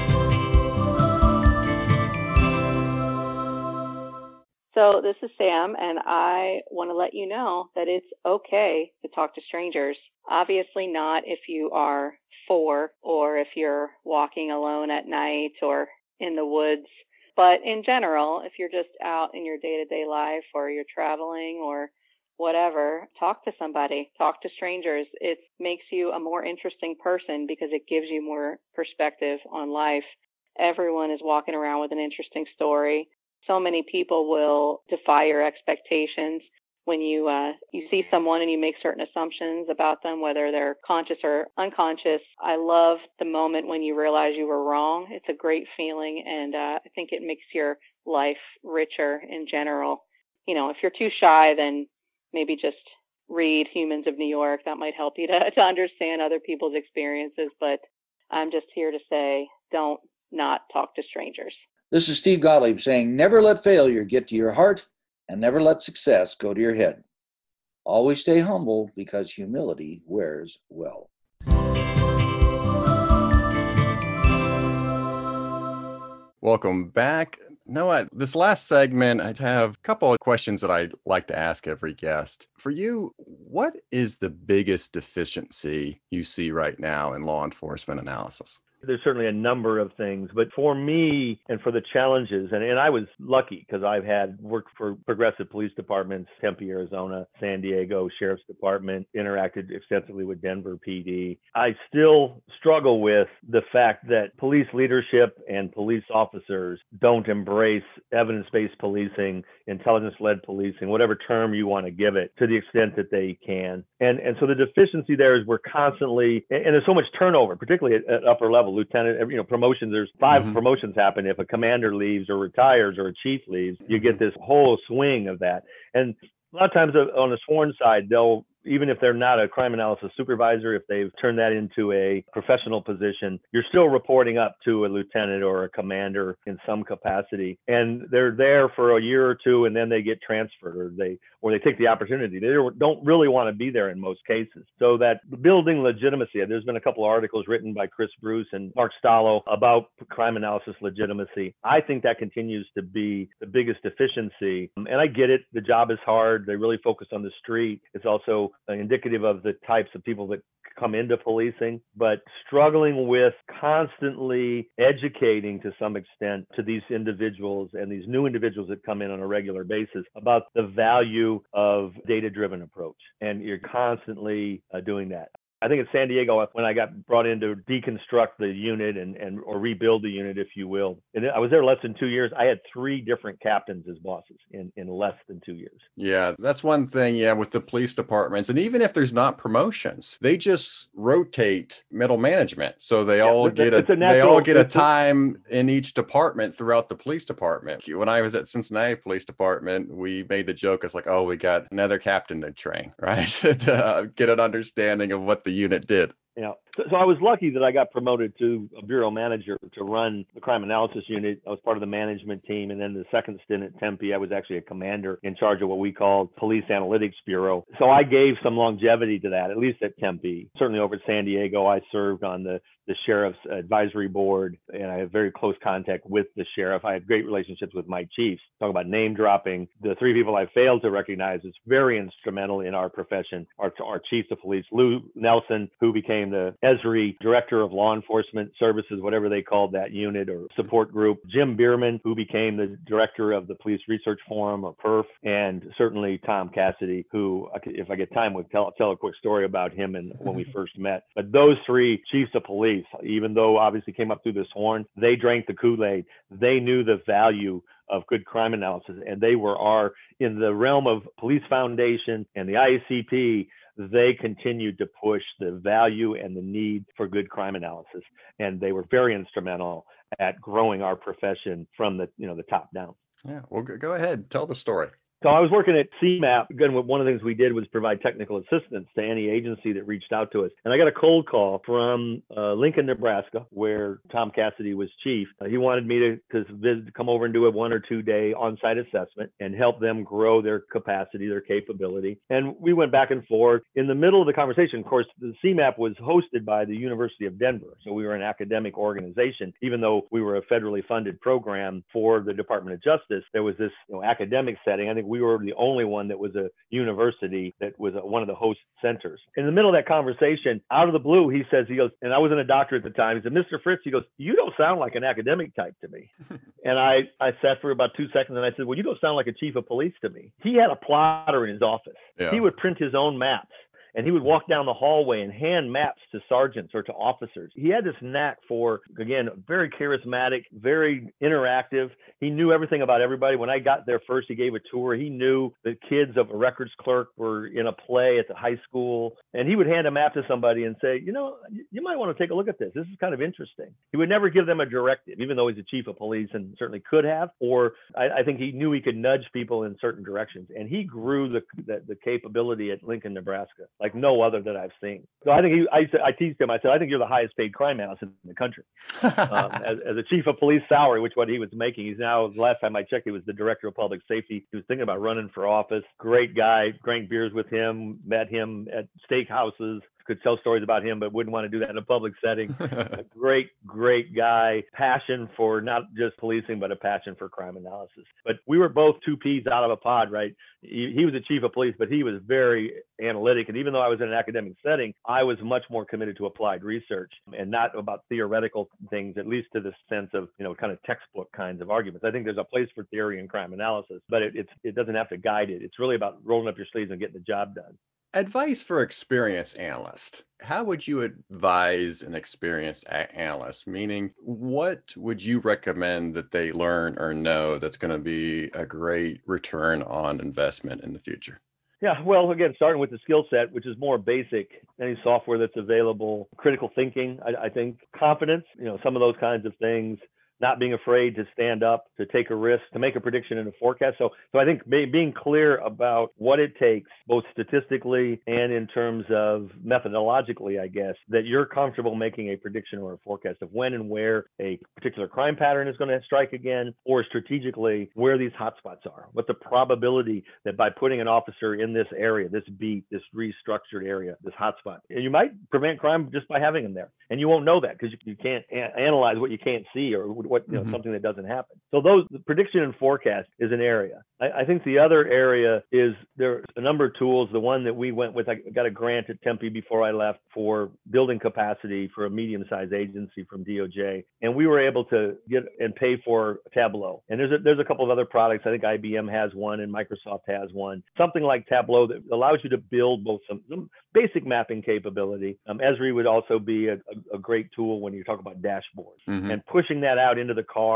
S6: So this is Sam, and I want to let you know that it's okay to talk to strangers. Obviously not if you are 4 or if you're walking alone at night or in the woods. But in general, if you're just out in your day-to-day life or you're traveling or whatever, talk to somebody, talk to strangers. It makes you a more interesting person because it gives you more perspective on life. Everyone is walking around with an interesting story. So many people will defy your expectations when you see someone and you make certain assumptions about them, whether they're conscious or unconscious. I love the moment when you realize you were wrong. It's a great feeling, and I think it makes your life richer in general. You know, if you're too shy, then maybe just read Humans of New York. That might help you to understand other people's experiences, but I'm just here to say, don't not talk to strangers.
S7: This is Steve Gottlieb saying, never let failure get to your heart and never let success go to your head. Always stay humble because humility wears well.
S2: Welcome back. Noah, this last segment, I have a couple of questions that I like to ask every guest. For you, what is the biggest deficiency you see right now in law enforcement analysis?
S3: There's certainly a number of things, but for me and for the challenges, and I was lucky because I've had worked for progressive police departments, Tempe, Arizona, San Diego Sheriff's Department, interacted extensively with Denver PD. I still struggle with the fact that police leadership and police officers don't embrace evidence-based policing, intelligence-led policing, whatever term you want to give it, to the extent that they can. And so the deficiency there is we're constantly, and there's so much turnover, particularly at upper level. Lieutenant, promotions, there's 5 promotions happen. If a commander leaves or retires or a chief leaves, you get this whole swing of that. And a lot of times on the sworn side, they'll, even if they're not a crime analysis supervisor, if they've turned that into a professional position, you're still reporting up to a lieutenant or a commander in some capacity. And they're there for a year or two, and then they get transferred, or they take the opportunity. They don't really want to be there in most cases. So that building legitimacy, there's been a couple of articles written by Chris Bruce and Mark Stallo about crime analysis legitimacy. I think that continues to be the biggest deficiency. And I get it. The job is hard. They really focus on the street. It's also indicative of the types of people that come into policing, but struggling with constantly educating to some extent to these individuals and these new individuals that come in on a regular basis about the value of data-driven approach. And you're constantly doing that. I think in San Diego, when I got brought in to deconstruct the unit or rebuild the unit, if you will, and I was there less than 2 years. I had 3 different captains as bosses in less than 2 years.
S2: Yeah, that's one thing. Yeah, with the police departments, and even if there's not promotions, they just rotate middle management, so they all get a time in each department throughout the police department. When I was at Cincinnati Police Department, we made the joke, it's like, oh, we got another captain to train, right? To get an understanding of what the unit did.
S3: So I was lucky that I got promoted to a bureau manager to run the crime analysis unit. I was part of the management team. And then the second stint at Tempe, I was actually a commander in charge of what we called Police Analytics Bureau. So I gave some longevity to that, at least at Tempe. Certainly over at San Diego, I served on the sheriff's advisory board, and I have very close contact with the sheriff. I have great relationships with my chiefs. Talk about name dropping. The three people I failed to recognize is very instrumental in our profession. Our chiefs of police, Lou Nelson, who became the ESRI Director of Law Enforcement Services, whatever they called that unit or support group. Jim Bierman, who became the Director of the Police Research Forum, or PERF, and certainly Tom Cassidy, who, if I get time, would tell a quick story about him and when we first met. But those three chiefs of police, even though obviously came up through this horn, they drank the Kool-Aid. They knew the value of good crime analysis, and they were in the realm of Police Foundation and the IACP. They continued to push the value and the need for good crime analysis, and they were very instrumental at growing our profession from the top down.
S2: Yeah, well, go ahead, tell the story.
S3: So I was working at CMAP. Again, one of the things we did was provide technical assistance to any agency that reached out to us. And I got a cold call from Lincoln, Nebraska, where Tom Cassidy was chief. He wanted me to come over and do a 1 or 2 day on-site assessment and help them grow their capacity, their capability. And we went back and forth. In the middle of the conversation, of course, the CMAP was hosted by the University of Denver. So we were an academic organization. Even though we were a federally funded program for the Department of Justice, there was this academic setting. I think we were the only one that was a university that was one of the host centers. In the middle of that conversation, out of the blue, he goes, and I wasn't a doctor at the time. He said, "Mr. Fritz," he goes, "you don't sound like an academic type to me." And I sat for about 2 seconds and I said, "Well, you don't sound like a chief of police to me." He had a plotter in his office. Yeah. He would print his own maps. And he would walk down the hallway and hand maps to sergeants or to officers. He had this knack for, again, very charismatic, very interactive. He knew everything about everybody. When I got there first, he gave a tour. He knew the kids of a records clerk were in a play at the high school. And he would hand a map to somebody and say, you might want to take a look at this. This is kind of interesting. He would never give them a directive, even though he's a chief of police and certainly could have. Or I think he knew he could nudge people in certain directions. And he grew the capability at Lincoln, Nebraska, like no other that I've seen. So I think I teased him. I said, "I think you're the highest paid crime analyst in the country." As a chief of police salary, which what he was making, he's now, the last time I checked, he was the director of public safety. He was thinking about running for office. Great guy, drank beers with him, met him at steakhouses. Could tell stories about him, but wouldn't want to do that in a public setting. A great guy, passion for not just policing, but a passion for crime analysis. But we were both two peas out of a pod, right? He was a chief of police, but he was very analytic. And even though I was in an academic setting, I was much more committed to applied research and not about theoretical things, at least to the sense of, kind of textbook kinds of arguments. I think there's a place for theory in crime analysis, but it doesn't have to guide it. It's really about rolling up your sleeves and getting the job done.
S2: Advice for experienced analysts. How would you advise an experienced analyst? Meaning, what would you recommend that they learn or know that's going to be a great return on investment in the future?
S3: Yeah, well, again, starting with the skill set, which is more basic, any software that's available, critical thinking, I think, confidence, some of those kinds of things. Not being afraid to stand up, to take a risk, to make a prediction and a forecast. So I think being clear about what it takes, both statistically and in terms of methodologically, I guess, that you're comfortable making a prediction or a forecast of when and where a particular crime pattern is going to strike again, or strategically where these hotspots are. What the probability that by putting an officer in this area, this beat, this restructured area, this hotspot, and you might prevent crime just by having them there. And you won't know that because you can't analyze what you can't see or something that doesn't happen. So the prediction and forecast is an area. I think the other area is there's a number of tools. The one that we went with, I got a grant at Tempe before I left for building capacity for a medium-sized agency from DOJ. And we were able to get and pay for Tableau. And there's a couple of other products. I think IBM has one and Microsoft has one. Something like Tableau that allows you to build both some basic mapping capability. Esri would also be a great tool when you talk about dashboards and pushing that out into the car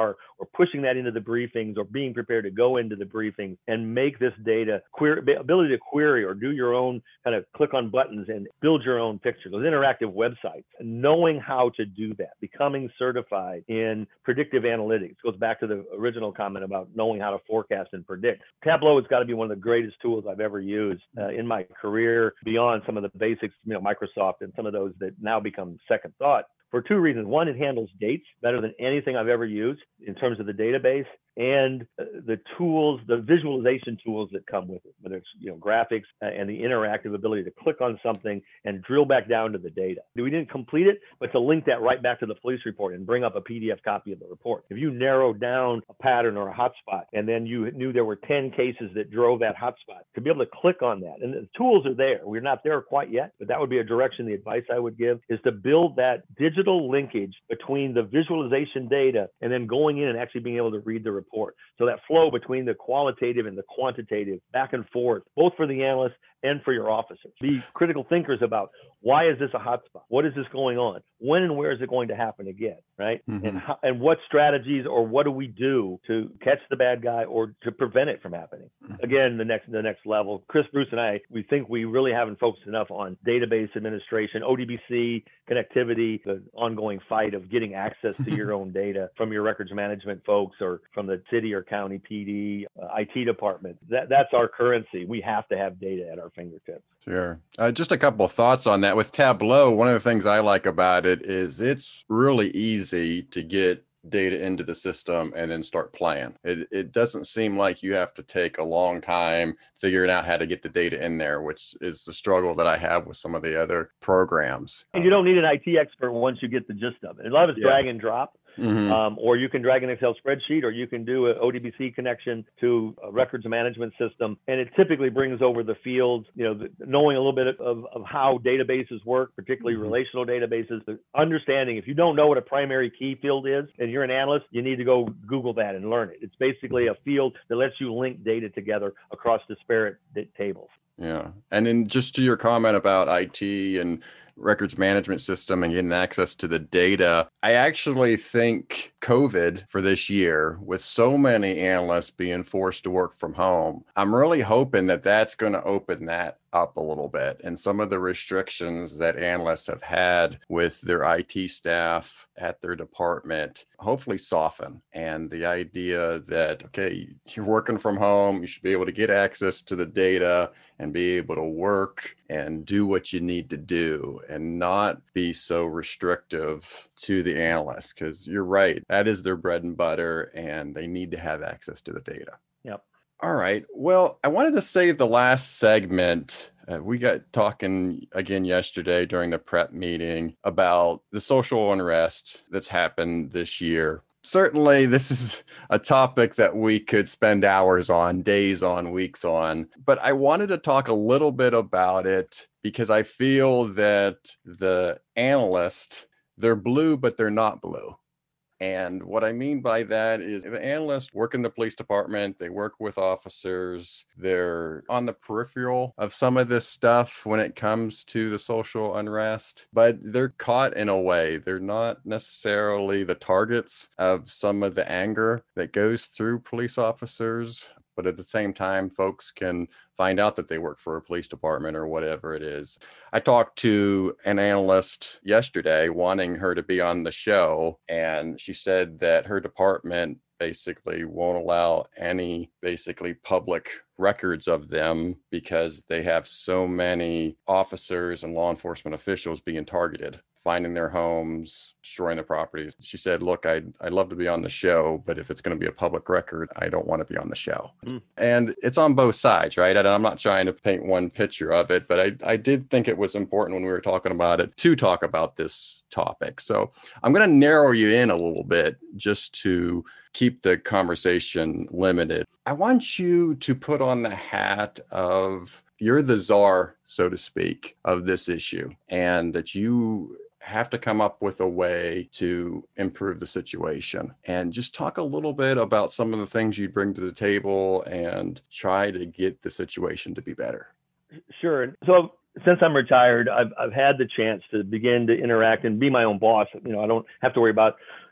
S3: or pushing that into the briefings or being prepared to go into the briefings and make this data ability to query or do your own kind of click on buttons and build your own picture, those interactive websites, knowing how to do that, becoming certified in predictive analytics. Goes back to the original comment about knowing how to forecast and predict. Tableau has got to be one of the greatest tools I've ever used in my career, beyond some of the basics, Microsoft and some of those that now become second thought, for two reasons. One, it handles dates better than anything I've ever used in terms of the database, and the tools, the visualization tools that come with it, whether it's graphics and the interactive ability to click on something and drill back down to the data. We didn't complete it, but to link that right back to the police report and bring up a PDF copy of the report. If you narrowed down a pattern or a hotspot, and then you knew there were 10 cases that drove that hotspot, to be able to click on that, and the tools are there. We're not there quite yet, but that would be a direction. The advice I would give is to build that digital linkage between the visualization data and then going in and actually being able to read the report. So that flow between the qualitative and the quantitative back and forth, both for the analyst and for your officers. Be critical thinkers about, why is this a hotspot? What is this going on? When and where is it going to happen again, right? Mm-hmm. And what strategies or what do we do to catch the bad guy or to prevent it from happening? Mm-hmm. Again, the next level. Chris, Bruce, and I, we think we really haven't focused enough on database administration, ODBC, connectivity, the ongoing fight of getting access to your own data from your records management folks or from the city or county PD, IT department. That's our currency. We have to have data at our fingertips.
S2: Sure. Just a couple of thoughts on that. With Tableau, one of the things I like about it is it's really easy to get data into the system and then start playing. It doesn't seem like you have to take a long time figuring out how to get the data in there, which is the struggle that I have with some of the other programs.
S3: And you don't need an IT expert once you get the gist of it. A lot of it's drag and drop. Mm-hmm. Or you can drag an Excel spreadsheet, or you can do an ODBC connection to a records management system. And it typically brings over the fields, knowing a little bit of how databases work, particularly relational databases, the understanding. If you don't know what a primary key field is and you're an analyst, you need to go Google that and learn it. It's basically a field that lets you link data together across disparate tables.
S2: Yeah. And then just to your comment about IT and records management system and getting access to the data, I actually think COVID for this year, with so many analysts being forced to work from home, I'm really hoping that that's going to open that up a little bit. And some of the restrictions that analysts have had with their IT staff at their department hopefully soften. And the idea that, okay, you're working from home, you should be able to get access to the data and be able to work and do what you need to do and not be so restrictive to the analysts. Because you're right, that is their bread and butter, and they need to have access to the data.
S3: Yep.
S2: All right. Well, I wanted to save the last segment. We got talking again yesterday during the prep meeting about the social unrest that's happened this year. Certainly, this is a topic that we could spend hours on, days on, weeks on. But I wanted to talk a little bit about it because I feel that the analysts, they're blue, but they're not blue. And what I mean by that is the analysts work in the police department, they work with officers, they're on the peripheral of some of this stuff when it comes to the social unrest, but they're caught in a way. They're not necessarily the targets of some of the anger that goes through police officers. But at the same time, folks can find out that they work for a police department or whatever it is. I talked to an analyst yesterday wanting her to be on the show, and she said that her department basically won't allow any public records of them because they have so many officers and law enforcement officials being targeted, finding their homes, destroying their properties. She said, look, I'd love to be on the show, but if it's going to be a public record, I don't want to be on the show. And it's on both sides, right? And I'm not trying to paint one picture of it, but I did think it was important when we were talking about it to talk about this topic. So I'm going to narrow you in a little bit just to keep the conversation limited. I want you to put on the hat of, you're the czar, so to speak, of this issue, and that you have to come up with a way to improve the situation. And just talk a little bit about some of the things you bring to the table and try to get the situation to be better.
S3: Sure. So since I'm retired, I've had the chance to begin to interact and be my own boss. I don't have to worry about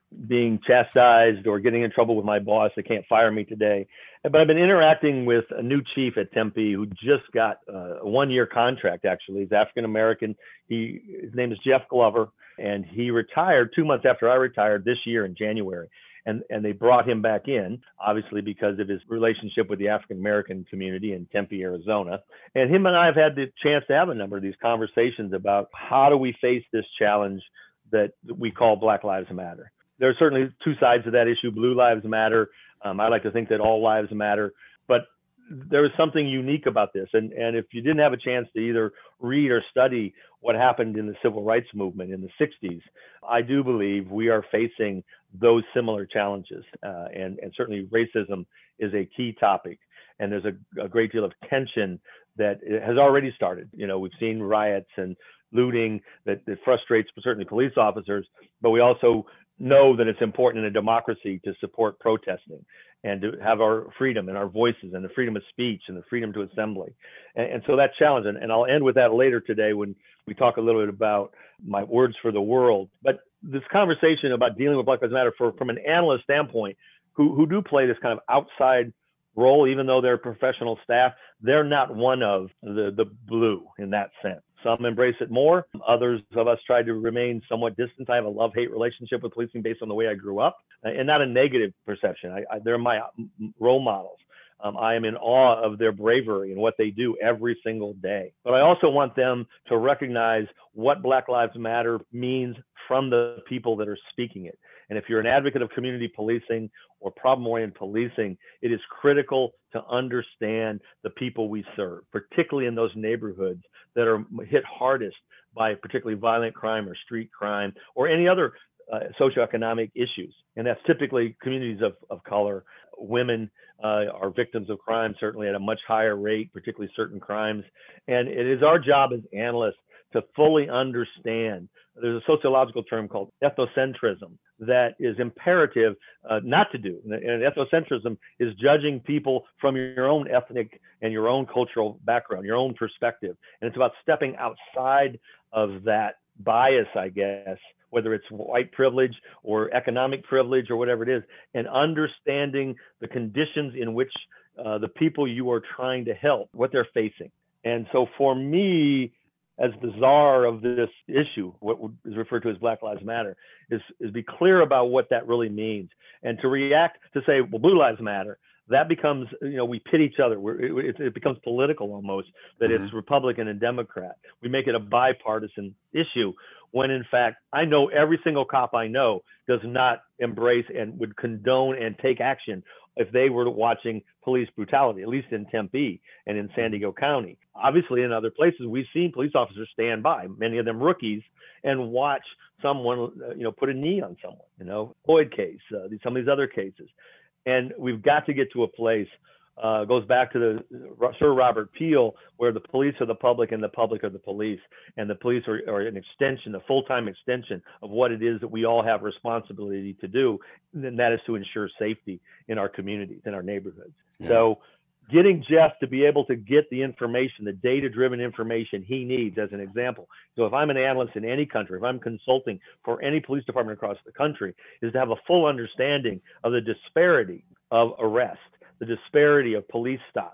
S3: being chastised or getting in trouble with my boss. They can't fire me today. But I've been interacting with a new chief at Tempe who just got a 1-year contract, actually. He's African American. His name is Jeff Glover, and he retired 2 months after I retired this year in January. And they brought him back in, obviously, because of his relationship with the African American community in Tempe, Arizona. And him and I have had the chance to have a number of these conversations about how do we face this challenge that we call Black Lives Matter. There are certainly two sides to that issue. Blue lives matter. I like to think that all lives matter. But there was something unique about this. And if you didn't have a chance to either read or study what happened in the civil rights movement in the 60s, I do believe we are facing those similar challenges. And certainly racism is a key topic. And there's a great deal of tension that has already started. You know, we've seen riots and looting that frustrates certainly police officers, but we also know that it's important in a democracy to support protesting and to have our freedom and our voices and the freedom of speech and the freedom to assembly. And so that challenge, and I'll end with that later today when we talk a little bit about my words for the world. But this conversation about dealing with Black Lives Matter from an analyst standpoint, who do play this kind of outside role, even though they're professional staff, they're not one of the blue in that sense. Some embrace it more. Others of us try to remain somewhat distant. I have a love-hate relationship with policing based on the way I grew up, and not a negative perception. They're my role models. I am in awe of their bravery and what they do every single day. But I also want them to recognize what Black Lives Matter means from the people that are speaking it. And if you're an advocate of community policing or problem-oriented policing, it is critical to understand the people we serve, particularly in those neighborhoods that are hit hardest by particularly violent crime or street crime or any other socioeconomic issues. And that's typically communities of color. Women are victims of crime, certainly at a much higher rate, particularly certain crimes. And it is our job as analysts to fully understand. There's a sociological term called ethnocentrism that is imperative not to do. And ethnocentrism is judging people from your own ethnic and your own cultural background, your own perspective. And it's about stepping outside of that bias, I guess, whether it's white privilege or economic privilege or whatever it is, and understanding the conditions in which the people you are trying to help, what they're facing. And so for me, as the czar of this issue, what is referred to as Black Lives Matter, is be clear about what that really means. And to react to say, well, Blue Lives Matter, that becomes, we pit each other. It becomes political almost, that it's Republican and Democrat. We make it a bipartisan issue when in fact, I know every single cop I know does not embrace and would condone and take action if they were watching police brutality, at least in Tempe and in San Diego County. Obviously, in other places, we've seen police officers stand by, many of them rookies, and watch someone, put a knee on someone, Floyd case, some of these other cases. And we've got to get to a place, goes back to the Sir Robert Peel, where the police are the public and the public are the police. And the police are an extension, a full-time extension of what it is that we all have responsibility to do. And that is to ensure safety in our communities, in our neighborhoods. Yeah. So getting Jeff to be able to get the information, the data-driven information he needs, as an example. So if I'm an analyst in any country, if I'm consulting for any police department across the country, is to have a full understanding of the disparity of arrest, the disparity of police stops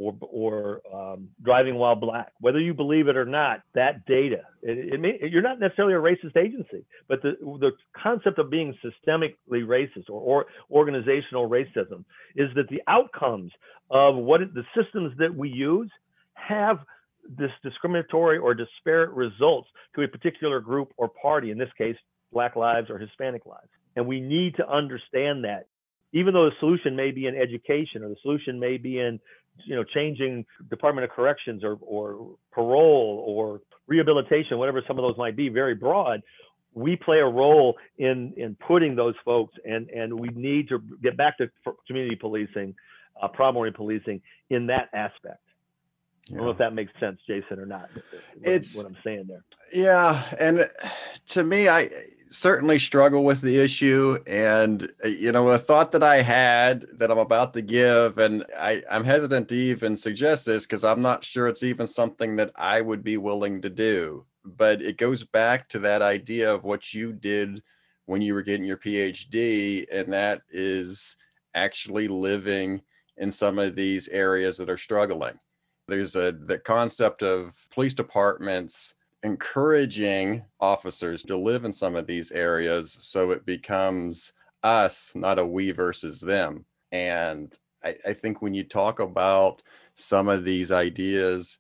S3: or driving while black. Whether you believe it or not, that data, you're not necessarily a racist agency, but the concept of being systemically racist or organizational racism is that the outcomes of the systems that we use have this discriminatory or disparate results to a particular group or party, in this case, Black lives or Hispanic lives. And we need to understand that. Even though the solution may be in education, or the solution may be in, changing Department of Corrections or parole or rehabilitation, whatever some of those might be, very broad, we play a role in putting those folks, and we need to get back to community policing, problem-oriented policing in that aspect. Yeah. I don't know if that makes sense, Jason, or not. What I'm saying there.
S2: Yeah, and to me, I certainly struggle with the issue, and a thought that I had that I'm about to give, and I'm hesitant to even suggest this because I'm not sure it's even something that I would be willing to do, but it goes back to that idea of what you did when you were getting your PhD, and that is actually living in some of these areas that are struggling. There's the concept of police departments encouraging officers to live in some of these areas, so it becomes us, not a we versus them. And I think when you talk about some of these ideas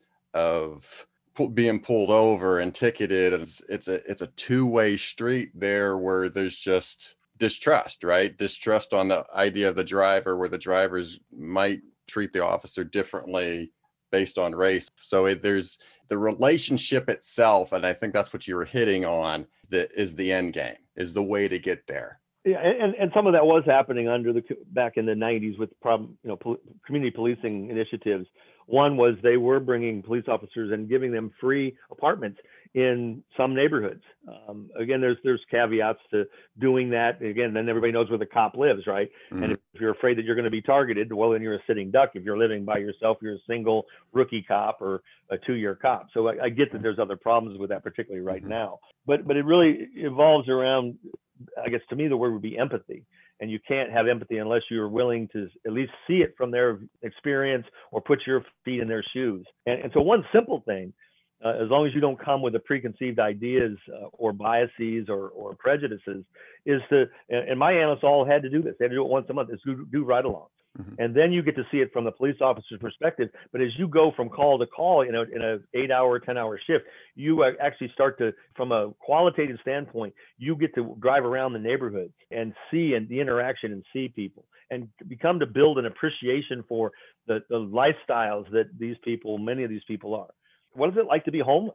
S2: of being pulled over and ticketed, it's a two-way street there, where there's just distrust, right? Distrust on the idea of the driver, where the drivers might treat the officer differently based on race. So there's the relationship itself, and I think that's what you were hitting on, that is the end game, is the way to get there.
S3: Yeah, and some of that was happening back in the 90s with community policing initiatives. One was they were bringing police officers and giving them free apartments in some neighborhoods. Again, there's caveats to doing that. Again, then everybody knows where the cop lives, right? Mm-hmm. And if you're afraid that you're going to be targeted, well, then you're a sitting duck. If you're living by yourself, you're a single rookie cop or a 2-year cop. So I get that there's other problems with that, particularly right mm-hmm. now. But it really evolves around, I guess to me, the word would be empathy. And you can't have empathy unless you're willing to at least see it from their experience or put your feet in their shoes. And so one simple thing, as long as you don't come with the preconceived ideas or biases or prejudices, is and my analysts all had to do this. They had to do it once a month, is do ride-alongs. Mm-hmm. And then you get to see it from the police officer's perspective. But as you go from call to call in an 8-hour, 10-hour shift, you actually start to, from a qualitative standpoint, you get to drive around the neighborhoods and see and the interaction and see people and become to build an appreciation for the lifestyles that many of these people are. What is it like to be homeless?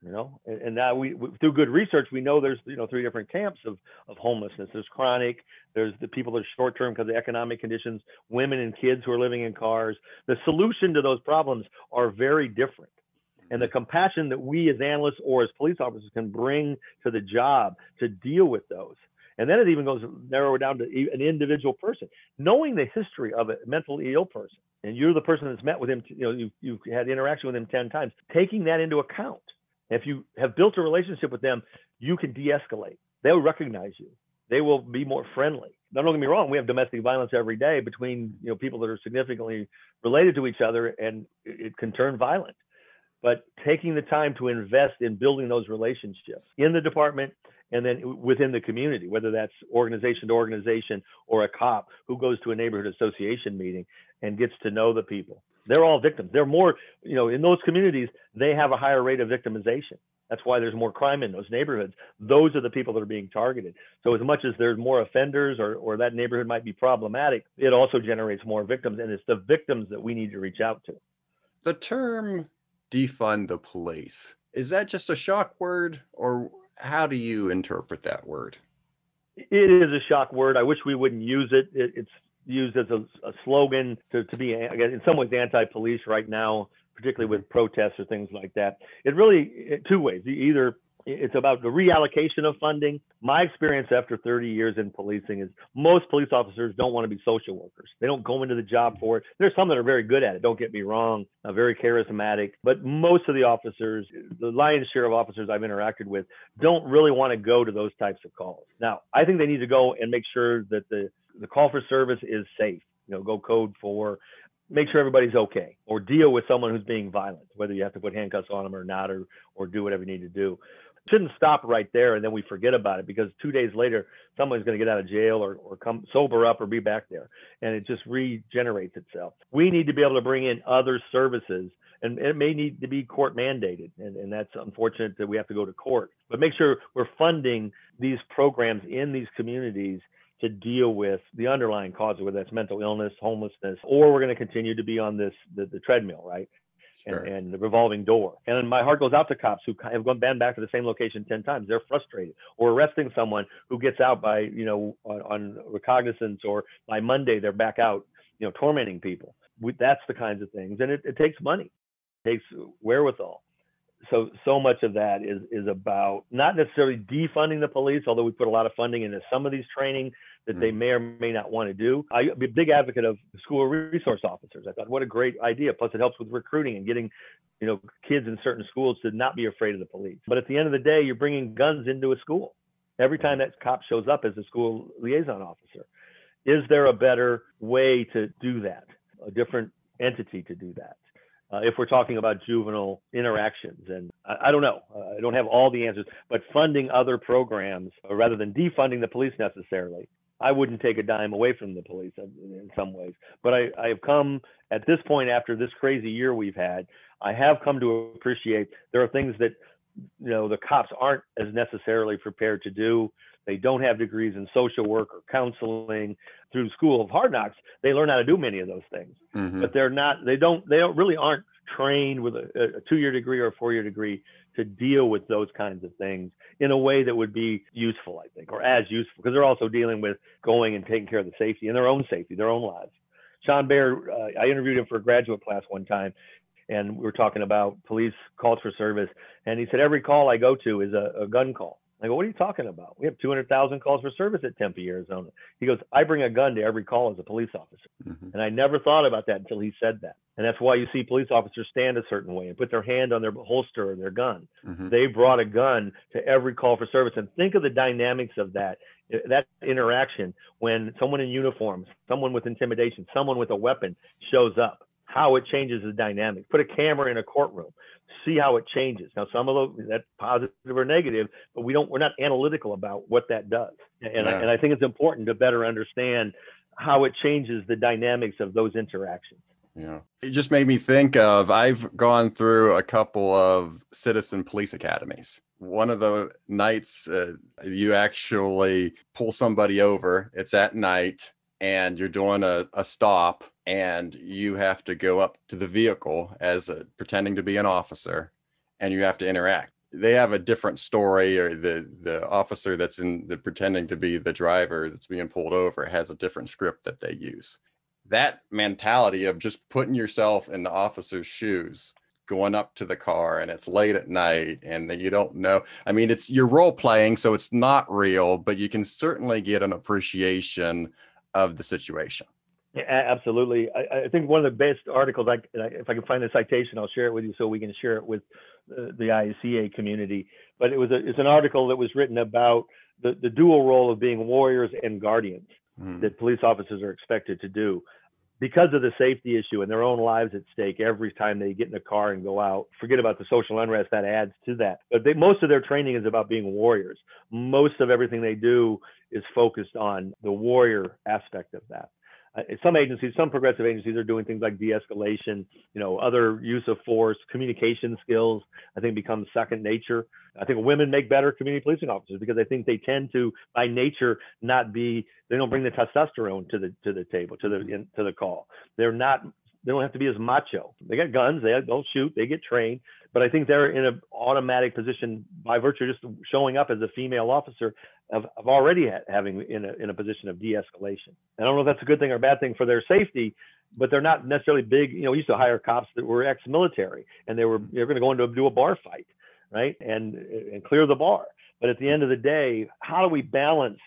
S3: And now we through good research, we know there's 3 different camps of homelessness. There's chronic, there's the people that are short-term because of economic conditions, women and kids who are living in cars. The solution to those problems are very different. And the compassion that we as analysts or as police officers can bring to the job to deal with those. And then it even goes narrower down to an individual person, knowing the history of a mentally ill person. And you're the person that's met with him, you've had interaction with him 10 times, taking that into account. If you have built a relationship with them, you can de-escalate. They'll recognize you. They will be more friendly. Now, don't get me wrong, we have domestic violence every day between people that are significantly related to each other, and it can turn violent. But taking the time to invest in building those relationships in the department and then within the community, whether that's organization to organization or a cop who goes to a neighborhood association meeting and gets to know the people. They're all victims. They're more, in those communities, they have a higher rate of victimization. That's why there's more crime in those neighborhoods. Those are the people that are being targeted. So as much as there's more offenders or that neighborhood might be problematic, it also generates more victims. And it's the victims that we need to reach out to.
S2: The term defund the police, is that just a shock word, or how do you interpret that word?
S3: It is a shock word. I wish we wouldn't use it. It's used as a slogan to be, I guess, in some ways anti-police right now, particularly with protests or things like that. It really, 2 ways. Either it's about the reallocation of funding. My experience after 30 years in policing is most police officers don't want to be social workers. They don't go into the job for it. There's some that are very good at it, don't get me wrong, very charismatic. But most of the officers, the lion's share of officers I've interacted with, don't really want to go to those types of calls. Now, I think they need to go and make sure that the call for service is safe. Go code for, make sure everybody's okay, or deal with someone who's being violent, whether you have to put handcuffs on them or not, or do whatever you need to do. Shouldn't stop right there and then we forget about it, because 2 days later, someone's going to get out of jail or come sober up or be back there, and it just regenerates itself. We need to be able to bring in other services, and it may need to be court mandated, and that's unfortunate that we have to go to court, but make sure we're funding these programs in these communities to deal with the underlying causes, whether that's mental illness, homelessness, or we're going to continue to be on the treadmill, right? Sure. And the revolving door. And my heart goes out to cops who have been back to the same location 10 times. They're frustrated. Or arresting someone who gets out by, on recognizance, or by Monday, they're back out, tormenting people. That's the kinds of things. And it takes money, it takes wherewithal. So much of that is about not necessarily defunding the police, although we put a lot of funding into some of these training that they may or may not want to do. I'm a big advocate of school resource officers. I thought, what a great idea. Plus it helps with recruiting and getting, kids in certain schools to not be afraid of the police. But at the end of the day, you're bringing guns into a school. every time that cop shows up as a school liaison officer. Is there a better way to do that, a different entity to do that? If we're talking about juvenile interactions, and I don't know, I don't have all the answers, but funding other programs rather than defunding the police necessarily. I wouldn't take a dime away from the police in some ways, but I have come at this point after this crazy year we've had, I have come to appreciate there are things that, the cops aren't as necessarily prepared to do. They don't have degrees in social work or counseling. Through School of Hard Knocks, they learn how to do many of those things, but they don't really aren't trained with a 2-year degree or a 4-year degree to deal with those kinds of things in a way that would be useful, I think, or as useful, because they're also dealing with going and taking care of the safety and their own safety, their own lives. Sean Baer, I interviewed him for a graduate class one time, and we were talking about police calls for service, and he said, every call I go to is a gun call. I go, what are you talking about? We have 200,000 calls for service at Tempe, Arizona. He goes, I bring a gun to every call as a police officer. And I never thought about that until he said that. And that's why you see police officers stand a certain way and put their hand on their holster or their gun. They brought a gun to every call for service. And think of the dynamics of that interaction when someone in uniform, someone with intimidation, someone with a weapon shows up, how it changes the dynamic. Put a camera in a courtroom, see how it changes. Now, some of those, that's positive or negative, but we're not analytical about what that does. And I think it's important to better understand how it changes the dynamics of those interactions.
S2: Yeah. It just made me think of, I've gone through a couple of citizen police academies. One of the nights you actually pull somebody over, it's at night, and you're doing a stop, and you have to go up to the vehicle as pretending to be an officer, and you have to interact. They have a different story, or the officer that's pretending to be the driver that's being pulled over has a different script that they use. That mentality of just putting yourself in the officer's shoes, going up to the car, and it's late at night and you don't know. I mean, you're role playing, so it's not real, but you can certainly get an appreciation of the situation.
S3: Yeah, absolutely. I think one of the best articles, if I can find the citation, I'll share it with you so we can share it with the IACA community. But it's an article that was written about the dual role of being warriors and guardians that police officers are expected to do because of the safety issue and their own lives at stake every time they get in a car and go out. Forget about the social unrest that adds to that. But most of their training is about being warriors. Most of everything they do is focused on the warrior aspect of that. Some agencies, some progressive agencies are doing things like de-escalation, other use of force, communication skills, I think become second nature. I think women make better community policing officers because I think they tend to, by nature, they don't bring the testosterone to the table, to the call. They don't have to be as macho. They got guns, they don't shoot, they get trained, but I think they're in an automatic position by virtue of just showing up as a female officer of already having in a position of de-escalation. I don't know if that's a good thing or a bad thing for their safety, but they're not necessarily big. We used to hire cops that were ex-military, and they're going to go do a bar fight, right, and clear the bar. But at the end of the day, how do we balance,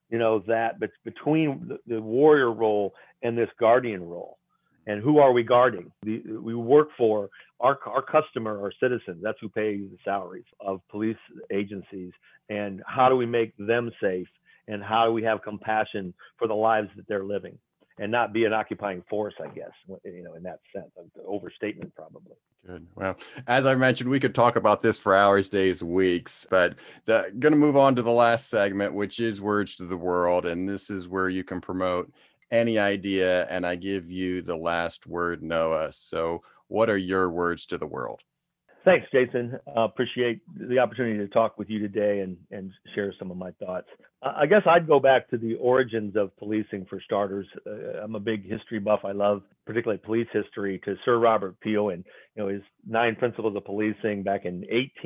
S3: that between the warrior role and this guardian role? And who are we guarding? We work for our customer, our citizens. That's who pays the salaries of police agencies. And how do we make them safe? And how do we have compassion for the lives that they're living? And not be an occupying force, I guess, in that sense. Overstatement, probably.
S2: Good. Well, as I mentioned, we could talk about this for hours, days, weeks, but going to move on to the last segment, which is Words to the World. And this is where you can promote any idea, and I give you the last word, Noah. So what are your words to the world?
S3: Thanks, Jason. Appreciate the opportunity to talk with you today and share some of my thoughts. I guess I'd go back to the origins of policing for starters. I'm a big history buff. I love particularly police history, to Sir Robert Peel and his 9 principles of policing back in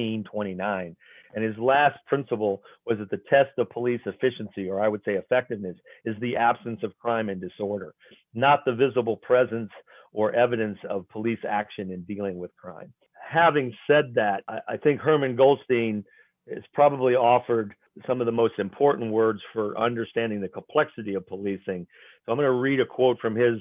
S3: 1829. And his last principle was that the test of police efficiency, or I would say effectiveness, is the absence of crime and disorder, not the visible presence or evidence of police action in dealing with crime. Having said that, I think Herman Goldstein has probably offered some of the most important words for understanding the complexity of policing. So I'm going to read a quote from his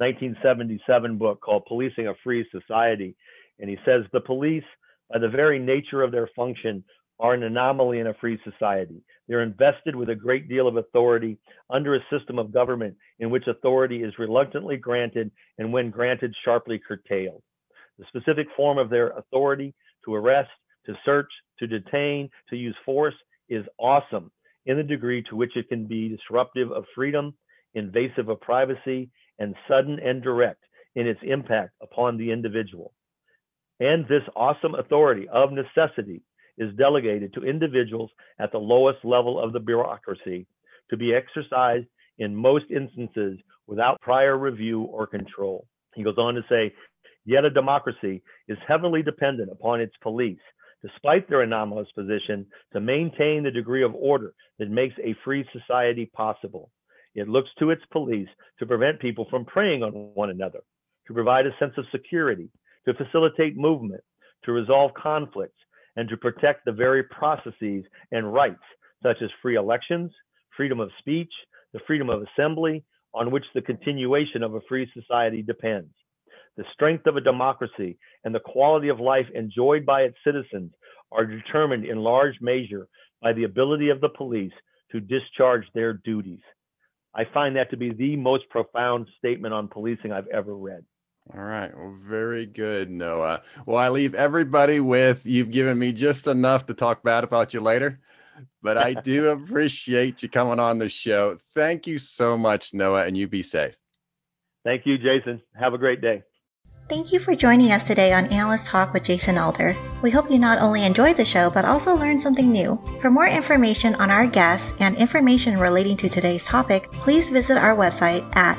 S3: 1977 book called Policing a Free Society. And he says, "The police, by the very nature of their function, are an anomaly in a free society. They're invested with a great deal of authority under a system of government in which authority is reluctantly granted and when granted, sharply curtailed. The specific form of their authority to arrest, to search, to detain, to use force is awesome in the degree to which it can be disruptive of freedom, invasive of privacy, and sudden and direct in its impact upon the individual. And this awesome authority of necessity is delegated to individuals at the lowest level of the bureaucracy to be exercised in most instances without prior review or control. He goes on to say, yet a democracy is heavily dependent upon its police, despite their anomalous position, to maintain the degree of order that makes a free society possible. It looks to its police to prevent people from preying on one another, to provide a sense of security, to facilitate movement, to resolve conflicts, and to protect the very processes and rights, such as free elections, freedom of speech, the freedom of assembly, on which the continuation of a free society depends. The strength of a democracy and the quality of life enjoyed by its citizens are determined in large measure by the ability of the police to discharge their duties. I find that to be the most profound statement on policing I've ever read.
S2: All right. Well, very good, Noah. Well, I leave everybody with, you've given me just enough to talk bad about you later, but I do appreciate you coming on the show. Thank you so much, Noah, and you be safe.
S3: Thank you, Jason. Have a great day.
S1: Thank you for joining us today on Analyst Talk with Jason Elder. We hope you not only enjoyed the show, but also learned something new. For more information on our guests and information relating to today's topic, please visit our website at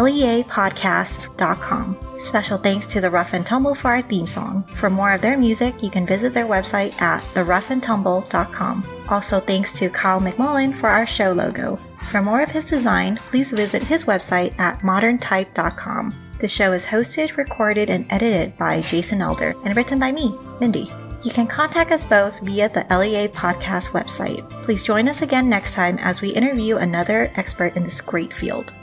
S1: leapodcast.com. Special thanks to The Rough and Tumble for our theme song. For more of their music, you can visit their website at theroughandtumble.com. Also thanks to Kyle McMullen for our show logo. For more of his design, please visit his website at moderntype.com. The show is hosted, recorded, and edited by Jason Elder and written by me, Mindy. You can contact us both via the LEA Podcast website. Please join us again next time as we interview another expert in this great field.